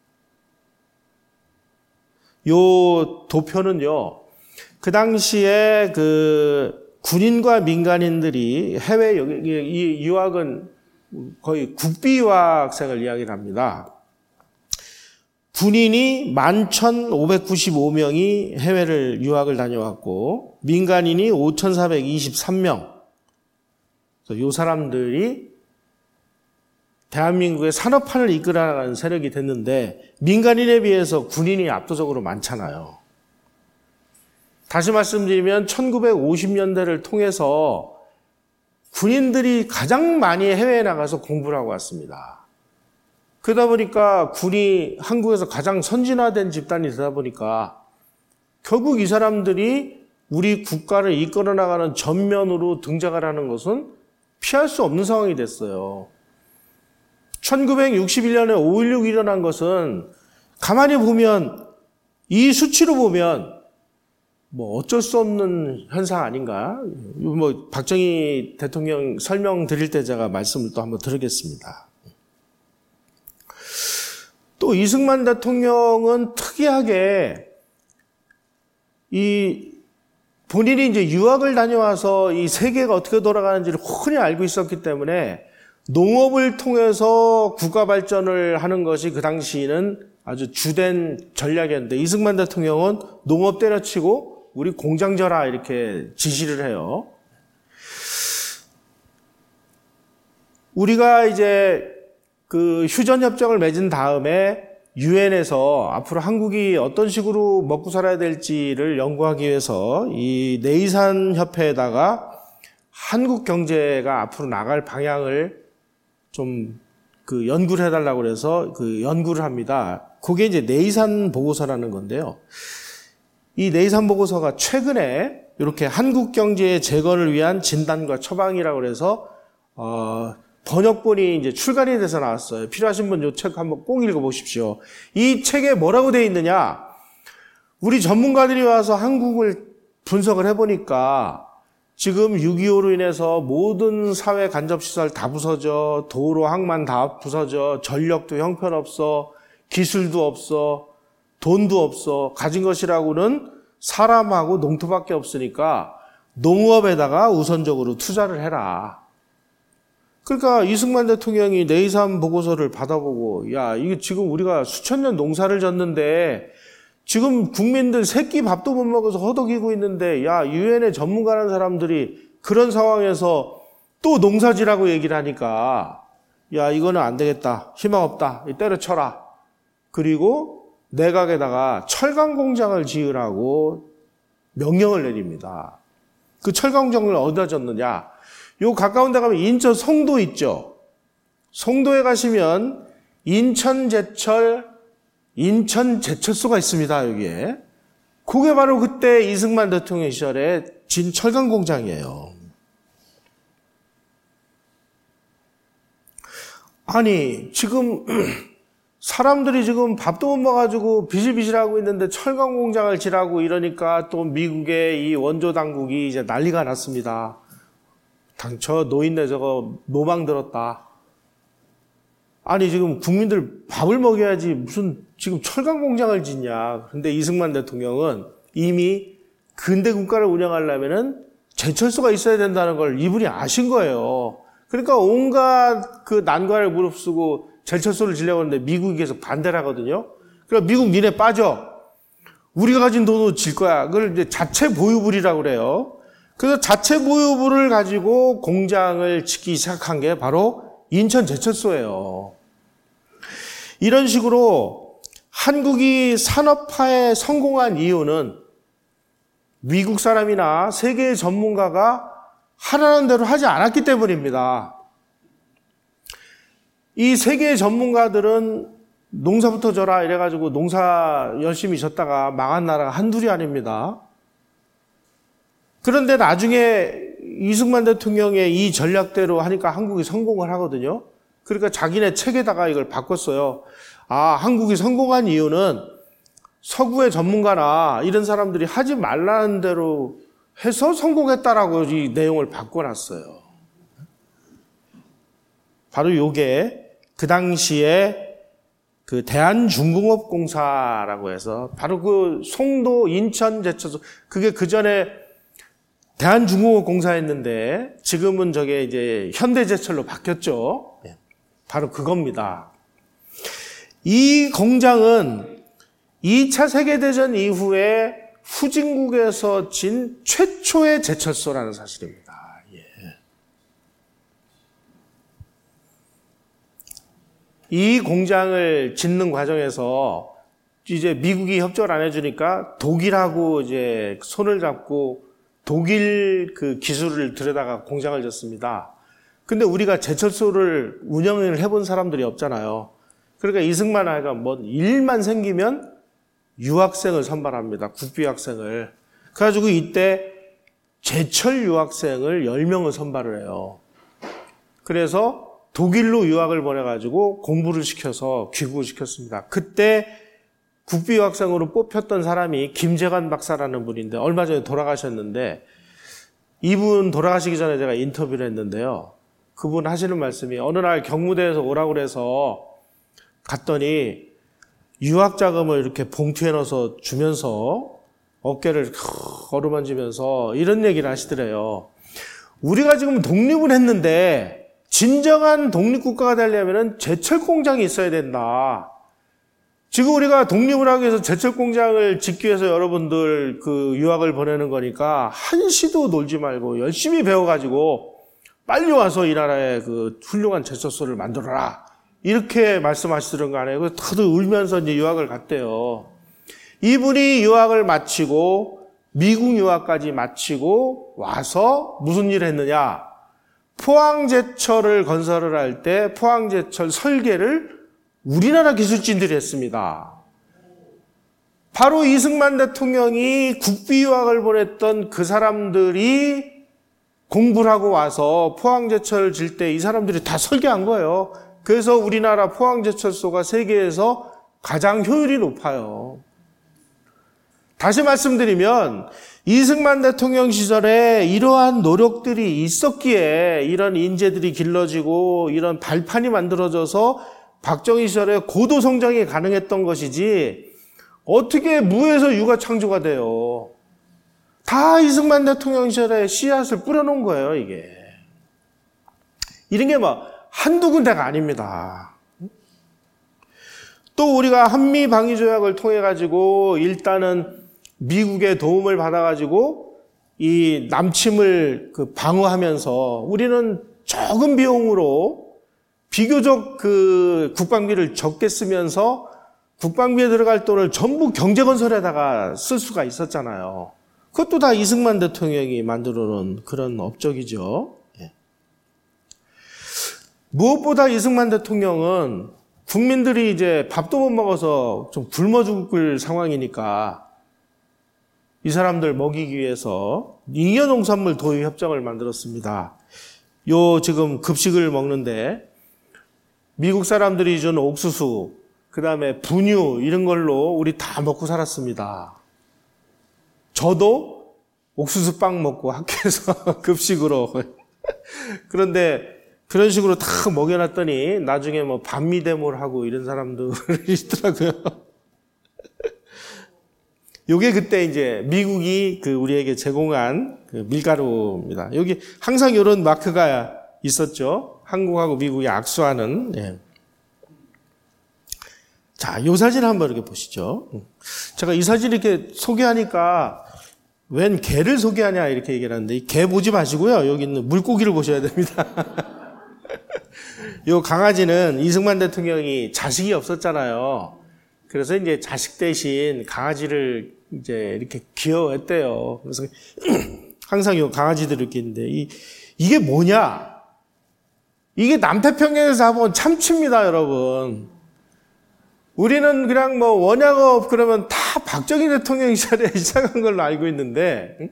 요 도표는요, 그 당시에 그 군인과 민간인들이 해외, 이 유학은 거의 국비 유학생을 이야기를 합니다. 군인이 만 천오백구십오 명이 해외를 유학을 다녀왔고, 민간인이 오천사백이십삼 명. 이 사람들이 대한민국의 산업화를 이끌어가는 세력이 됐는데 민간인에 비해서 군인이 압도적으로 많잖아요. 다시 말씀드리면 천구백오십 년대를 통해서 군인들이 가장 많이 해외에 나가서 공부를 하고 왔습니다. 그러다 보니까 군이 한국에서 가장 선진화된 집단이 되다 보니까 결국 이 사람들이 우리 국가를 이끌어 나가는 전면으로 등장을 하는 것은 피할 수 없는 상황이 됐어요. 천구백육십일 년에 오일육이 일어난 것은 가만히 보면 이 수치로 보면 뭐 어쩔 수 없는 현상 아닌가? 뭐 박정희 대통령 설명 드릴 때 제가 말씀을 또 한번 드리겠습니다. 또 이승만 대통령은 특이하게 이 본인이 이제 유학을 다녀와서 이 세계가 어떻게 돌아가는지를 훤히 알고 있었기 때문에 농업을 통해서 국가 발전을 하는 것이 그 당시에는 아주 주된 전략이었는데 이승만 대통령은 농업 때려치고 우리 공장 져라 이렇게 지시를 해요. 우리가 이제 그 휴전협정을 맺은 다음에 유엔에서 앞으로 한국이 어떤 식으로 먹고 살아야 될지를 연구하기 위해서 이 네이산 협회에다가 한국 경제가 앞으로 나갈 방향을 좀 그 연구를 해달라고 그래서 그 연구를 합니다. 그게 이제 네이산 보고서라는 건데요. 이 네이산 보고서가 최근에 이렇게 한국 경제의 재건을 위한 진단과 처방이라고 그래서 어, 번역본이 이제 출간이 돼서 나왔어요. 필요하신 분 이 책 한번 꼭 읽어보십시오. 이 책에 뭐라고 되어 있느냐? 우리 전문가들이 와서 한국을 분석을 해보니까 지금 육이오로 인해서 모든 사회 간접시설 다 부서져, 도로, 항만 다 부서져, 전력도 형편없어, 기술도 없어, 돈도 없어, 가진 것이라고는 사람하고 농토밖에 없으니까 농업에다가 우선적으로 투자를 해라. 그러니까 이승만 대통령이 내의삼 보고서를 받아보고, 야, 이게 지금 우리가 수천 년 농사를 졌는데 지금 국민들 새끼 밥도 못 먹어서 허덕이고 있는데, 야, 유엔의 전문가라는 사람들이 그런 상황에서 또 농사지라고 얘기를 하니까, 야, 이거는 안 되겠다. 희망 없다. 때려쳐라. 그리고 내각에다가 철강 공장을 지으라고 명령을 내립니다. 그 철강 공장을 어디다 졌느냐? 요 가까운 데 가면 인천 송도 있죠. 송도에 가시면 인천 제철, 인천 제철소가 있습니다. 여기에. 그게 바로 그때 이승만 대통령 시절에 진 철강 공장이에요. 아니, 지금 사람들이 지금 밥도 못 먹어가지고 비실비실하고 있는데 철강 공장을 지라고 이러니까 또 미국의 이 원조 당국이 이제 난리가 났습니다. 당처 노인네 저거 노망 들었다. 아니, 지금 국민들 밥을 먹여야지 무슨 지금 철강 공장을 짓냐. 그런데 이승만 대통령은 이미 근대 국가를 운영하려면은 제철소가 있어야 된다는 걸 이분이 아신 거예요. 그러니까 온갖 그 난관을 무릅쓰고 제철소를 지려고 하는데 미국이 계속 반대를 하거든요. 그러니까 미국 니네 빠져. 우리가 가진 돈으로 질 거야. 그걸 이제 자체 보유물이라고 그래요. 그래서 자체 보유물을 가지고 공장을 짓기 시작한 게 바로 인천 제철소예요. 이런 식으로 한국이 산업화에 성공한 이유는 미국 사람이나 세계의 전문가가 하라는 대로 하지 않았기 때문입니다. 이 세계의 전문가들은 농사부터 져라 이래가지고 농사 열심히 졌다가 망한 나라가 한둘이 아닙니다. 그런데 나중에 이승만 대통령의 이 전략대로 하니까 한국이 성공을 하거든요. 그러니까 자기네 책에다가 이걸 바꿨어요. 아, 한국이 성공한 이유는 서구의 전문가나 이런 사람들이 하지 말라는 대로 해서 성공했다라고 이 내용을 바꿔놨어요. 바로 요게 그 당시에 그 대한중공업공사라고 해서 바로 그 송도 인천 제철소, 그게 그 전에 대한중공업공사였는데 지금은 저게 이제 현대제철로 바뀌었죠. 바로 그겁니다. 이 공장은 이 차 세계대전 이후에 후진국에서 진 최초의 제철소라는 사실입니다. 예. 이 공장을 짓는 과정에서 이제 미국이 협조를 안 해주니까 독일하고 이제 손을 잡고 독일 그 기술을 들여다가 공장을 짓습니다. 근데 우리가 제철소를 운영을 해본 사람들이 없잖아요. 그러니까 이승만 아이가 뭐 일만 생기면 유학생을 선발합니다. 국비 학생을. 그래가지고 이때 제철 유학생을 열 명을 선발을 해요. 그래서 독일로 유학을 보내가지고 공부를 시켜서 귀국을 시켰습니다. 그때 국비 유학생으로 뽑혔던 사람이 김재관 박사라는 분인데 얼마 전에 돌아가셨는데 이분 돌아가시기 전에 제가 인터뷰를 했는데요. 그분 하시는 말씀이 어느 날 경무대에서 오라고 그래서 갔더니 유학 자금을 이렇게 봉투에 넣어서 주면서 어깨를 어루만지면서 이런 얘기를 하시더래요. 우리가 지금 독립을 했는데 진정한 독립국가가 되려면 제철 공장이 있어야 된다. 지금 우리가 독립을 하기 위해서 제철 공장을 짓기 위해서 여러분들 그 유학을 보내는 거니까 한시도 놀지 말고 열심히 배워가지고 빨리 와서 이 나라에 그 훌륭한 제철소를 만들어라. 이렇게 말씀하시던 거 아니에요. 다들 울면서 이제 유학을 갔대요. 이분이 유학을 마치고 미국 유학까지 마치고 와서 무슨 일을 했느냐? 포항제철을 건설을 할 때 포항제철 설계를 우리나라 기술진들이 했습니다. 바로 이승만 대통령이 국비 유학을 보냈던 그 사람들이 공부를 하고 와서 포항제철을 질 때 이 사람들이 다 설계한 거예요. 그래서 우리나라 포항제철소가 세계에서 가장 효율이 높아요. 다시 말씀드리면 이승만 대통령 시절에 이러한 노력들이 있었기에 이런 인재들이 길러지고 이런 발판이 만들어져서 박정희 시절에 고도 성장이 가능했던 것이지 어떻게 무에서 유가 창조가 돼요. 다 이승만 대통령 시절에 씨앗을 뿌려놓은 거예요, 이게. 이런 게 뭐 한두 군데가 아닙니다. 또 우리가 한미 방위 조약을 통해 가지고 일단은 미국의 도움을 받아 가지고 이 남침을 그 방어하면서 우리는 적은 비용으로 비교적 그 국방비를 적게 쓰면서 국방비에 들어갈 돈을 전부 경제건설에다가 쓸 수가 있었잖아요. 그것도 다 이승만 대통령이 만들어 놓은 그런 업적이죠. 예. 무엇보다 이승만 대통령은 국민들이 이제 밥도 못 먹어서 좀 굶어 죽을 상황이니까 이 사람들 먹이기 위해서 잉여농산물 도입 협정을 만들었습니다. 요 지금 급식을 먹는데 미국 사람들이 준 옥수수, 그 다음에 분유 이런 걸로 우리 다 먹고 살았습니다. 저도 옥수수빵 먹고 학교에서 급식으로. 그런데 그런 식으로 다 먹여놨더니 나중에 뭐 반미대모를 하고 이런 사람들이 있더라고요. 요게 그때 이제 미국이 그 우리에게 제공한 그 밀가루입니다. 여기 항상 이런 마크가 있었죠. 한국하고 미국이 악수하는. 예. 자, 요 사진 한번 이렇게 보시죠. 제가 이 사진 이렇게 소개하니까 웬 개를 소개하냐 이렇게 얘기를 하는데 이 개 보지 마시고요. 여기 있는 물고기를 보셔야 됩니다. 요 강아지는 이승만 대통령이 자식이 없었잖아요. 그래서 이제 자식 대신 강아지를 이제 이렇게 귀여워했대요. 그래서 항상 요 강아지들 이렇게 있는데 이, 이게 뭐냐? 이게 남태평양에서 잡은 참치입니다, 여러분. 우리는 그냥 뭐 원양업 그러면 다 박정희 대통령 시절에 시작한 걸로 알고 있는데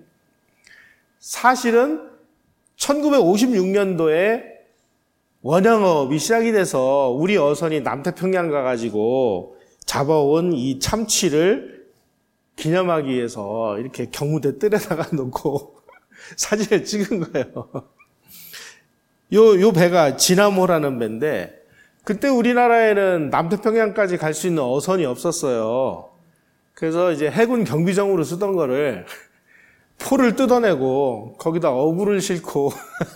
사실은 천구백오십육 년도에 원양업이 시작이 돼서 우리 어선이 남태평양 가가지고 잡아온 이 참치를 기념하기 위해서 이렇게 경무대 뜰에다가 놓고 사진을 찍은 거예요. 요, 요 배가 진화모라는 배인데 그때 우리나라에는 남태평양까지 갈 수 있는 어선이 없었어요. 그래서 이제 해군 경비정으로 쓰던 거를 포를 뜯어내고 거기다 어구를 싣고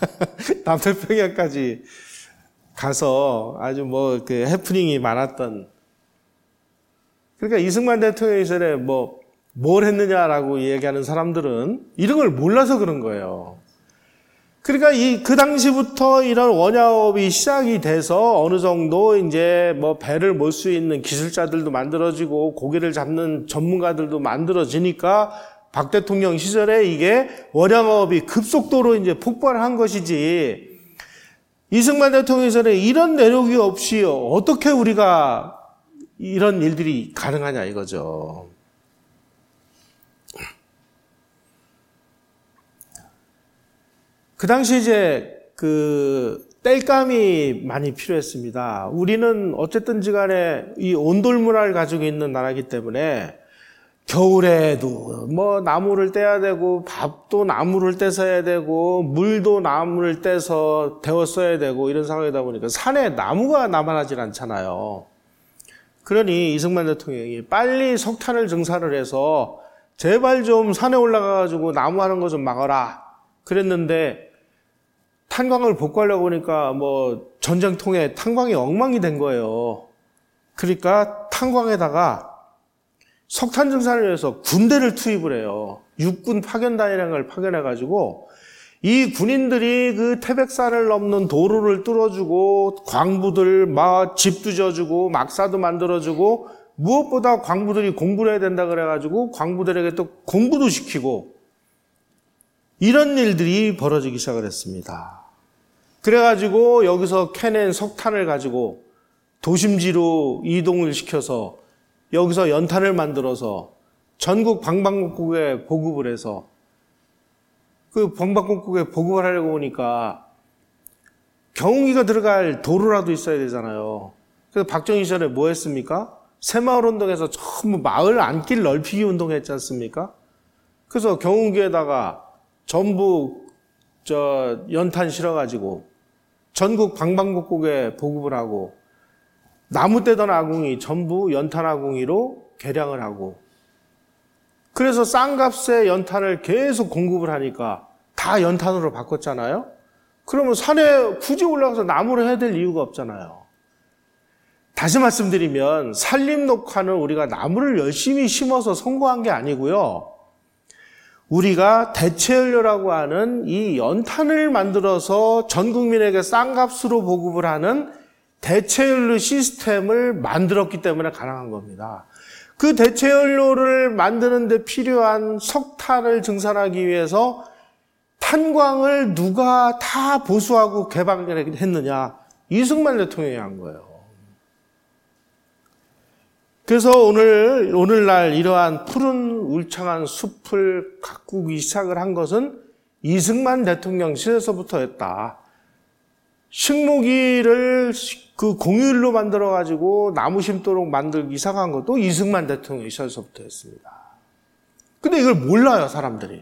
남태평양까지 가서 아주 뭐 그 해프닝이 많았던. 그러니까 이승만 대통령 시절에 뭐 뭘 했느냐라고 얘기하는 사람들은 이런 걸 몰라서 그런 거예요. 그러니까 이 그 당시부터 이런 원야업이 시작이 돼서 어느 정도 이제 뭐 배를 몰 수 있는 기술자들도 만들어지고 고기를 잡는 전문가들도 만들어지니까 박 대통령 시절에 이게 원양업이 급속도로 이제 폭발한 것이지. 이승만 대통령 시절에 이런 내력이 없이 어떻게 우리가 이런 일들이 가능하냐 이거죠. 그 당시 이제 그 땔감이 많이 필요했습니다. 우리는 어쨌든지 간에 이 온돌 문화를 가지고 있는 나라이기 때문에 겨울에도 뭐 나무를 떼야 되고 밥도 나무를 떼서 해야 되고 물도 나무를 떼서 데웠어야 되고 이런 상황이다 보니까 산에 나무가 남아나질 않잖아요. 그러니 이승만 대통령이 빨리 석탄을 증산을 해서 제발 좀 산에 올라가가지고 나무하는 거 좀 막아라 그랬는데 탄광을 복구하려고 보니까 뭐 전쟁통에 탄광이 엉망이 된 거예요. 그러니까 탄광에다가 석탄 증산을 위해서 군대를 투입을 해요. 육군 파견단이라는 걸 파견해가지고 이 군인들이 그 태백산을 넘는 도로를 뚫어주고 광부들 막 집도 지어주고 막사도 만들어주고 무엇보다 광부들이 공부를 해야 된다 그래가지고 광부들에게 또 공부도 시키고 이런 일들이 벌어지기 시작을 했습니다. 그래가지고 여기서 캐낸 석탄을 가지고 도심지로 이동을 시켜서 여기서 연탄을 만들어서 전국 방방곡곡에 보급을 해서 그 방방곡곡에 보급을 하려고 보니까 경운기가 들어갈 도로라도 있어야 되잖아요. 그래서 박정희 시절에 뭐 했습니까? 새마을 운동에서 전부 마을 안길 넓히기 운동했지 않습니까? 그래서 경운기에다가 전부 저 연탄 실어가지고 전국 방방곡곡에 보급을 하고 나무 떼던 아궁이 전부 연탄 아궁이로 개량을 하고 그래서 싼 값에 연탄을 계속 공급을 하니까 다 연탄으로 바꿨잖아요. 그러면 산에 굳이 올라가서 나무를 해야 될 이유가 없잖아요. 다시 말씀드리면 산림 녹화는 우리가 나무를 열심히 심어서 성공한 게 아니고요. 우리가 대체연료라고 하는 이 연탄을 만들어서 전 국민에게 싼 값으로 보급을 하는 대체연료 시스템을 만들었기 때문에 가능한 겁니다. 그 대체연료를 만드는 데 필요한 석탄을 증산하기 위해서 탄광을 누가 다 보수하고 개발했느냐? 이승만 대통령이 한 거예요. 그래서 오늘, 오늘날 이러한 푸른 울창한 숲을 가꾸기 시작을 한 것은 이승만 대통령 시대에서부터 했다. 식목일을 그 공휴일로 만들어가지고 나무 심도록 만들기 시작한 것도 이승만 대통령 시대에서부터 했습니다. 근데 이걸 몰라요, 사람들이.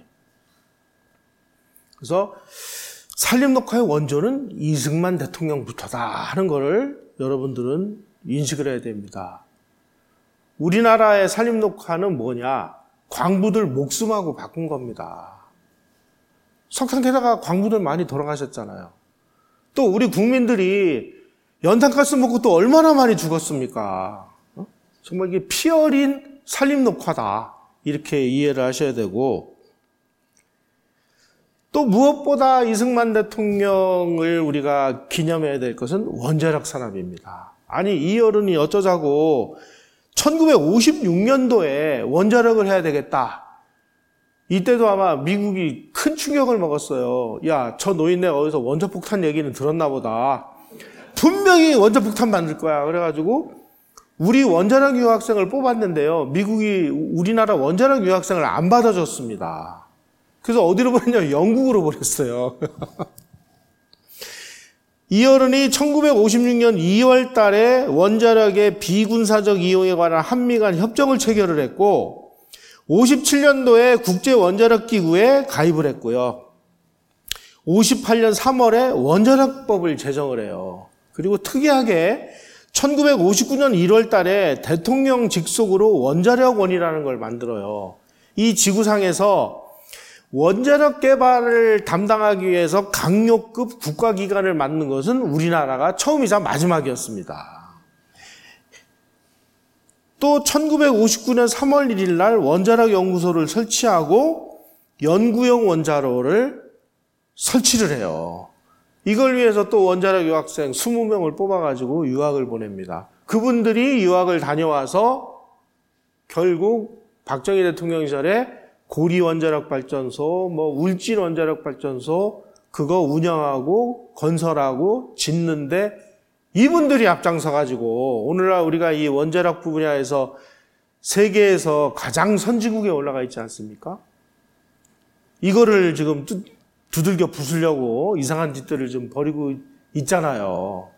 그래서 산림녹화의 원조는 이승만 대통령부터다 하는 것을 여러분들은 인식을 해야 됩니다. 우리나라의 산림녹화는 뭐냐? 광부들 목숨하고 바꾼 겁니다. 석탄 캐다가 광부들 많이 돌아가셨잖아요. 또 우리 국민들이 연탄가스 먹고 또 얼마나 많이 죽었습니까? 어? 정말 이게 피 어린 산림녹화다. 이렇게 이해를 하셔야 되고, 또 무엇보다 이승만 대통령을 우리가 기념해야 될 것은 원자력 산업입니다. 아니, 이 어른이 어쩌자고 천구백오십육 년도에 원자력을 해야 되겠다. 이때도 아마 미국이 큰 충격을 먹었어요. 야, 저 노인네 어디서 원자폭탄 얘기는 들었나 보다. 분명히 원자폭탄 만들 거야. 그래가지고 우리 원자력 유학생을 뽑았는데요. 미국이 우리나라 원자력 유학생을 안 받아줬습니다. 그래서 어디로 보냈냐? 영국으로 보냈어요. 이 어른이 천구백오십육 년 이월 달에 원자력의 비군사적 이용에 관한 한미 간 협정을 체결을 했고, 오십칠 년도에 국제원자력기구에 가입을 했고요. 오십팔 년 삼월에 원자력법을 제정을 해요. 그리고 특이하게 천구백오십구 년 일월 달에 대통령 직속으로 원자력원이라는 걸 만들어요. 이 지구상에서 원자력 개발을 담당하기 위해서 강력급 국가기관을 만든 것은 우리나라가 처음이자 마지막이었습니다. 또 천구백오십구 년 삼월 일일 날 원자력 연구소를 설치하고 연구용 원자로를 설치를 해요. 이걸 위해서 또 원자력 유학생 이십 명을 뽑아가지고 유학을 보냅니다. 그분들이 유학을 다녀와서 결국 박정희 대통령 시절에 고리 원자력 발전소, 뭐 울진 원자력 발전소 그거 운영하고 건설하고 짓는데 이분들이 앞장서 가지고 오늘날 우리가 이 원자력 분야에서 세계에서 가장 선진국에 올라가 있지 않습니까? 이거를 지금 두들겨 부수려고 이상한 짓들을 좀 벌이고 있잖아요.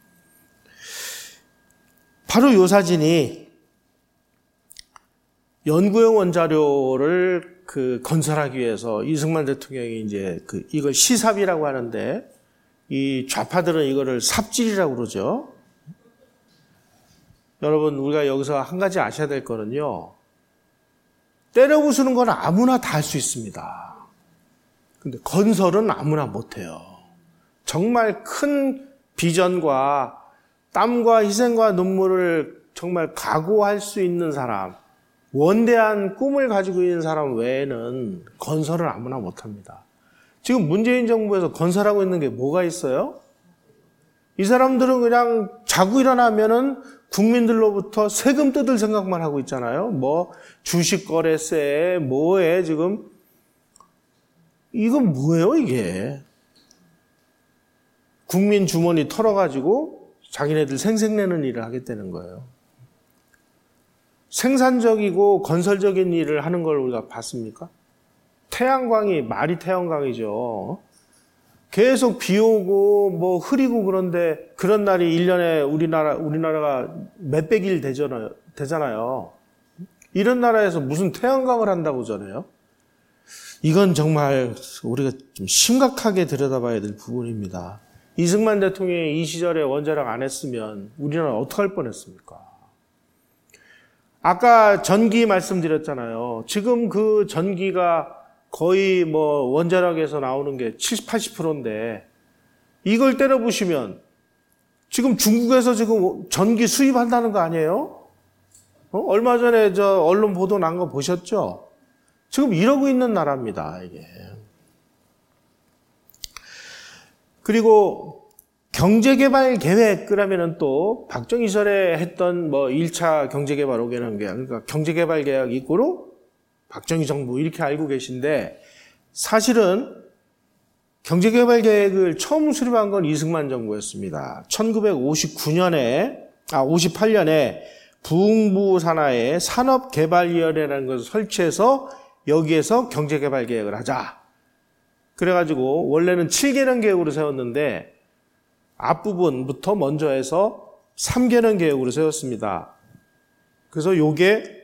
바로 이 사진이 연구용 원자료를 그 건설하기 위해서 이승만 대통령이 이제 그 이걸 시삽이라고 하는데 이 좌파들은 이거를 삽질이라고 그러죠. 여러분 우리가 여기서 한 가지 아셔야 될 거는요. 때려 부수는 건 아무나 다 할 수 있습니다. 근데 건설은 아무나 못해요. 정말 큰 비전과 땀과 희생과 눈물을 정말 각오할 수 있는 사람, 원대한 꿈을 가지고 있는 사람 외에는 건설을 아무나 못합니다. 지금 문재인 정부에서 건설하고 있는 게 뭐가 있어요? 이 사람들은 그냥 자고 일어나면은 국민들로부터 세금 뜯을 생각만 하고 있잖아요. 뭐 주식 거래세, 뭐에 지금 이건 뭐예요 이게? 국민 주머니 털어가지고 자기네들 생색내는 일을 하겠다는 거예요. 생산적이고 건설적인 일을 하는 걸 우리가 봤습니까? 태양광이 말이 태양광이죠. 계속 비 오고 뭐 흐리고 그런데 그런 날이 일 년에 우리나라 우리나라가 몇백일 되잖아요. 되잖아요. 이런 나라에서 무슨 태양광을 한다고 전해요? 이건 정말 우리가 좀 심각하게 들여다봐야 될 부분입니다. 이승만 대통령이 이 시절에 원자력 안 했으면 우리나라 어떻게 할 뻔했습니까? 아까 전기 말씀드렸잖아요. 지금 그 전기가 거의 뭐 원자력에서 나오는 게 칠십, 팔십 퍼센트인데 이걸 때려보시면 지금 중국에서 지금 전기 수입한다는 거 아니에요? 어? 얼마 전에 저 언론 보도 난 거 보셨죠? 지금 이러고 있는 나라입니다, 이게. 그리고 경제개발 계획, 그러면은 또 박정희 시절에 했던 뭐 일 차 경제개발 오 개년 계획, 그러니까 경제개발 계획 이꼬로 박정희 정부 이렇게 알고 계신데, 사실은 경제개발 계획을 처음 수립한 건 이승만 정부였습니다. 천구백오십구 년에, 아, 오십팔 년에 부흥부 산하에 산업개발위원회라는 것을 설치해서 여기에서 경제개발 계획을 하자. 그래가지고 원래는 칠 개년 계획으로 세웠는데 앞부분부터 먼저 해서 삼 개년 계획으로 세웠습니다. 그래서 요게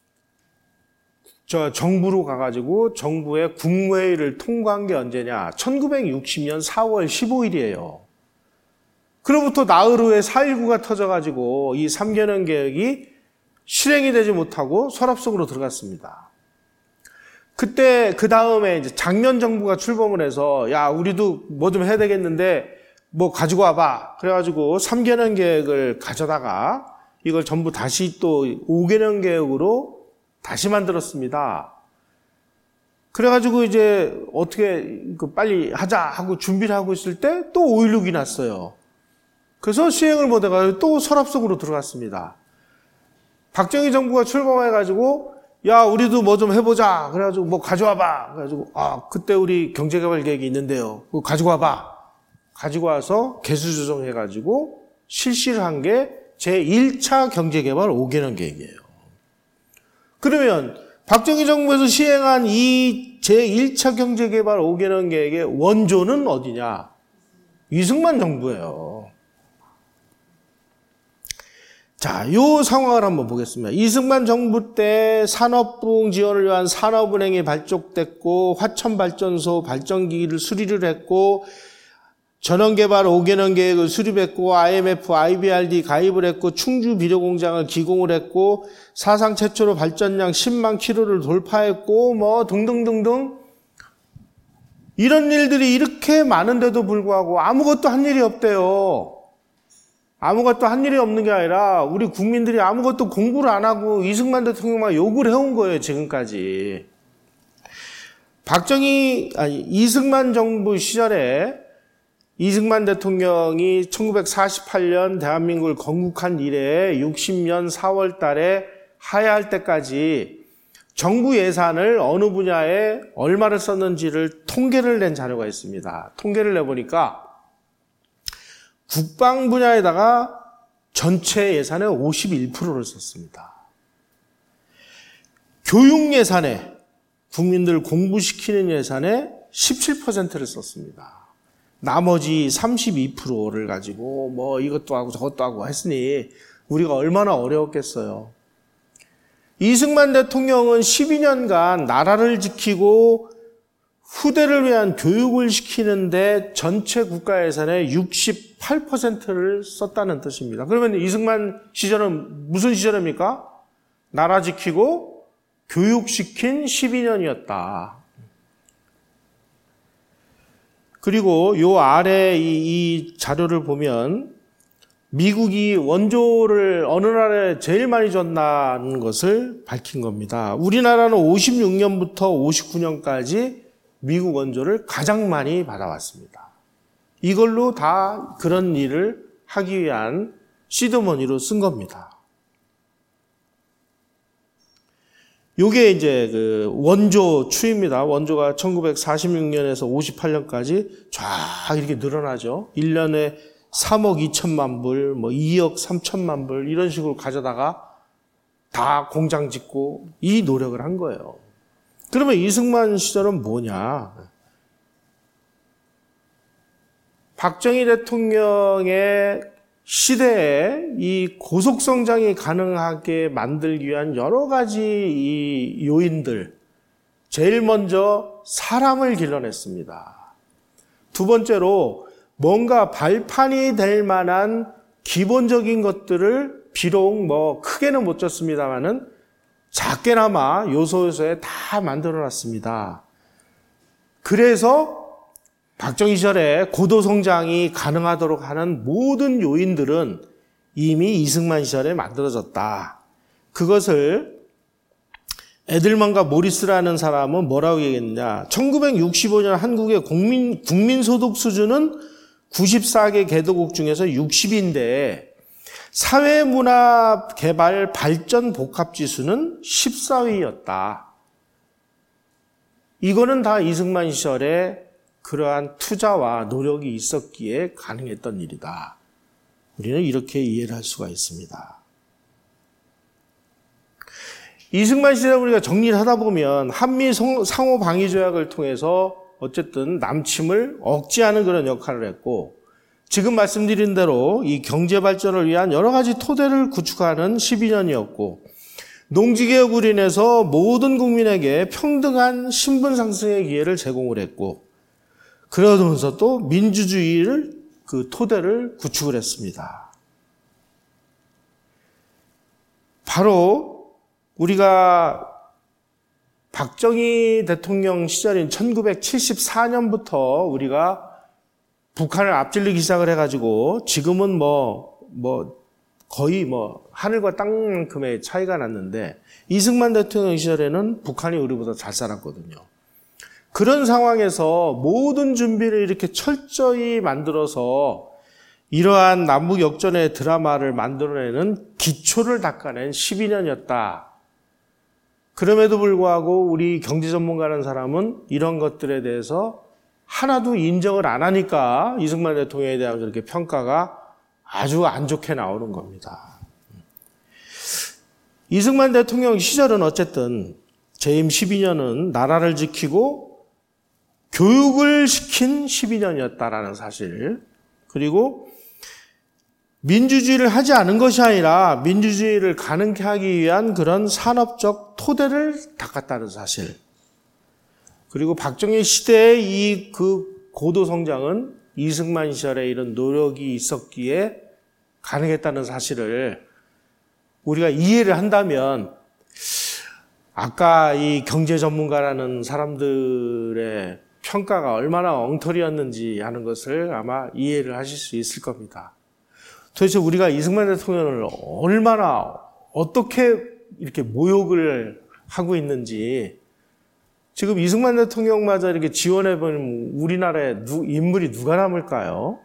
저 정부로 가가지고 정부의 국무회의를 통과한 게 언제냐? 천구백육십 년 사월 십오일이에요. 그로부터 나흘 후에 사 일구가 터져가지고 이 삼 개년 계획이 실행이 되지 못하고 서랍 속으로 들어갔습니다. 그때 그 다음에 이제 작년 정부가 출범을 해서 야 우리도 뭐 좀 해야 되겠는데 뭐 가지고 와봐. 그래가지고 삼 개년 계획을 가져다가 이걸 전부 다시 또 오 개년 계획으로 다시 만들었습니다. 그래가지고 이제 어떻게 빨리 하자 하고 준비를 하고 있을 때 또 오일육이 났어요. 그래서 시행을 못해가지고 또 서랍 속으로 들어갔습니다. 박정희 정부가 출범해가지고 야 우리도 뭐 좀 해보자. 그래가지고 뭐 가져와봐. 그래가지고 아 그때 우리 경제개발 계획이 있는데요. 그거 가지고 와봐. 가지고 와서 개수조정해가지고 실시를 한 게 제일 차 경제개발 오 개년 계획이에요. 그러면 박정희 정부에서 시행한 이 제일 차 경제개발 오 개년 계획의 원조는 어디냐? 이승만 정부예요. 자, 요 상황을 한번 보겠습니다. 이승만 정부 때 산업부흥 지원을 위한 산업은행이 발족됐고 화천발전소 발전기기를 수리를 했고 전원개발 오 개년 계획을 수립했고 아이엠에프, 아이비알디 가입을 했고 충주 비료공장을 기공을 했고 사상 최초로 발전량 십만 킬로를 돌파했고 뭐 등등등등 이런 일들이 이렇게 많은데도 불구하고 아무것도 한 일이 없대요. 아무것도 한 일이 없는 게 아니라 우리 국민들이 아무것도 공부를 안 하고 이승만 대통령만 욕을 해온 거예요, 지금까지. 박정희, 아니, 이승만 정부 시절에 이승만 대통령이 천구백사십팔 년 대한민국을 건국한 이래 육십 년 사월 달에 하야할 때까지 정부 예산을 어느 분야에 얼마를 썼는지를 통계를 낸 자료가 있습니다. 통계를 내보니까 국방 분야에다가 전체 예산의 오십일 퍼센트를 썼습니다. 교육 예산에, 국민들 공부시키는 예산에 십칠 퍼센트를 썼습니다. 나머지 삼십이 퍼센트를 가지고 뭐 이것도 하고 저것도 하고 했으니 우리가 얼마나 어려웠겠어요. 이승만 대통령은 십이 년간 나라를 지키고 후대를 위한 교육을 시키는데 전체 국가 예산의 육십팔 퍼센트를 썼다는 뜻입니다. 그러면 이승만 시절은 무슨 시절입니까? 나라 지키고 교육시킨 십이 년이었다. 그리고 요 아래 이, 이 자료를 보면 미국이 원조를 어느 나라에 제일 많이 줬다는 것을 밝힌 겁니다. 우리나라는 오십육 년부터 오십구 년까지 미국 원조를 가장 많이 받아왔습니다. 이걸로 다 그런 일을 하기 위한 시드머니로 쓴 겁니다. 요게 이제 그 원조 추입니다. 원조가 천구백사십육 년에서 오십팔 년까지 쫙 이렇게 늘어나죠. 일 년에 삼억 이천만 불, 뭐 이억 삼천만 불 이런 식으로 가져다가 다 공장 짓고 이 노력을 한 거예요. 그러면 이승만 시절은 뭐냐? 박정희 대통령의 시대에 이 고속성장이 가능하게 만들기 위한 여러 가지 이 요인들. 제일 먼저 사람을 길러냈습니다. 두 번째로 뭔가 발판이 될 만한 기본적인 것들을 비록 뭐 크게는 못 졌습니다만은 작게나마 요소요소에 다 만들어 놨습니다. 그래서 박정희 시절에 고도 성장이 가능하도록 하는 모든 요인들은 이미 이승만 시절에 만들어졌다. 그것을 에들먼과 모리스라는 사람은 뭐라고 얘기했냐. 천구백육십오 년 한국의 국민, 국민소득 수준은 구십사 개 개도국 중에서 육십 위인데 사회문화 개발 발전 복합 지수는 십사 위였다. 이거는 다 이승만 시절에 그러한 투자와 노력이 있었기에 가능했던 일이다. 우리는 이렇게 이해를 할 수가 있습니다. 이승만 시절에 우리가 정리를 하다 보면 한미 상호 방위 조약을 통해서 어쨌든 남침을 억제하는 그런 역할을 했고, 지금 말씀드린 대로 이 경제 발전을 위한 여러 가지 토대를 구축하는 십이 년이었고, 농지개혁으로 인해서 모든 국민에게 평등한 신분 상승의 기회를 제공을 했고, 그러면서 또 민주주의를 그 토대를 구축을 했습니다. 바로 우리가 박정희 대통령 시절인 천구백칠십사 년부터 우리가 북한을 앞질르기 시작을 해가지고 지금은 뭐, 뭐, 거의 뭐, 하늘과 땅만큼의 차이가 났는데, 이승만 대통령 시절에는 북한이 우리보다 잘 살았거든요. 그런 상황에서 모든 준비를 이렇게 철저히 만들어서 이러한 남북 역전의 드라마를 만들어내는 기초를 닦아낸 십이 년이었다. 그럼에도 불구하고 우리 경제 전문가라는 사람은 이런 것들에 대해서 하나도 인정을 안 하니까 이승만 대통령에 대한 그렇게 평가가 아주 안 좋게 나오는 겁니다. 이승만 대통령 시절은 어쨌든 재임 십이 년은 나라를 지키고 교육을 시킨 십이 년이었다라는 사실, 그리고 민주주의를 하지 않은 것이 아니라 민주주의를 가능케 하기 위한 그런 산업적 토대를 닦았다는 사실, 그리고 박정희 시대의 이 그 고도 성장은 이승만 시절에 이런 노력이 있었기에 가능했다는 사실을 우리가 이해를 한다면, 아까 이 경제 전문가라는 사람들의 평가가 얼마나 엉터리였는지 하는 것을 아마 이해를 하실 수 있을 겁니다. 도대체 우리가 이승만 대통령을 얼마나 어떻게 이렇게 모욕을 하고 있는지, 지금 이승만 대통령마저 이렇게 지원해보면 우리나라에 누, 인물이 누가 남을까요?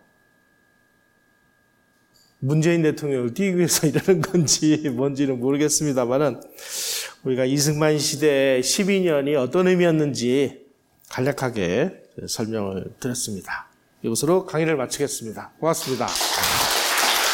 문재인 대통령을 띄우기 위해서 이러는 건지 뭔지는 모르겠습니다만은, 우리가 이승만 시대의 십이 년이 어떤 의미였는지 간략하게 설명을 드렸습니다. 이것으로 강의를 마치겠습니다. 고맙습니다.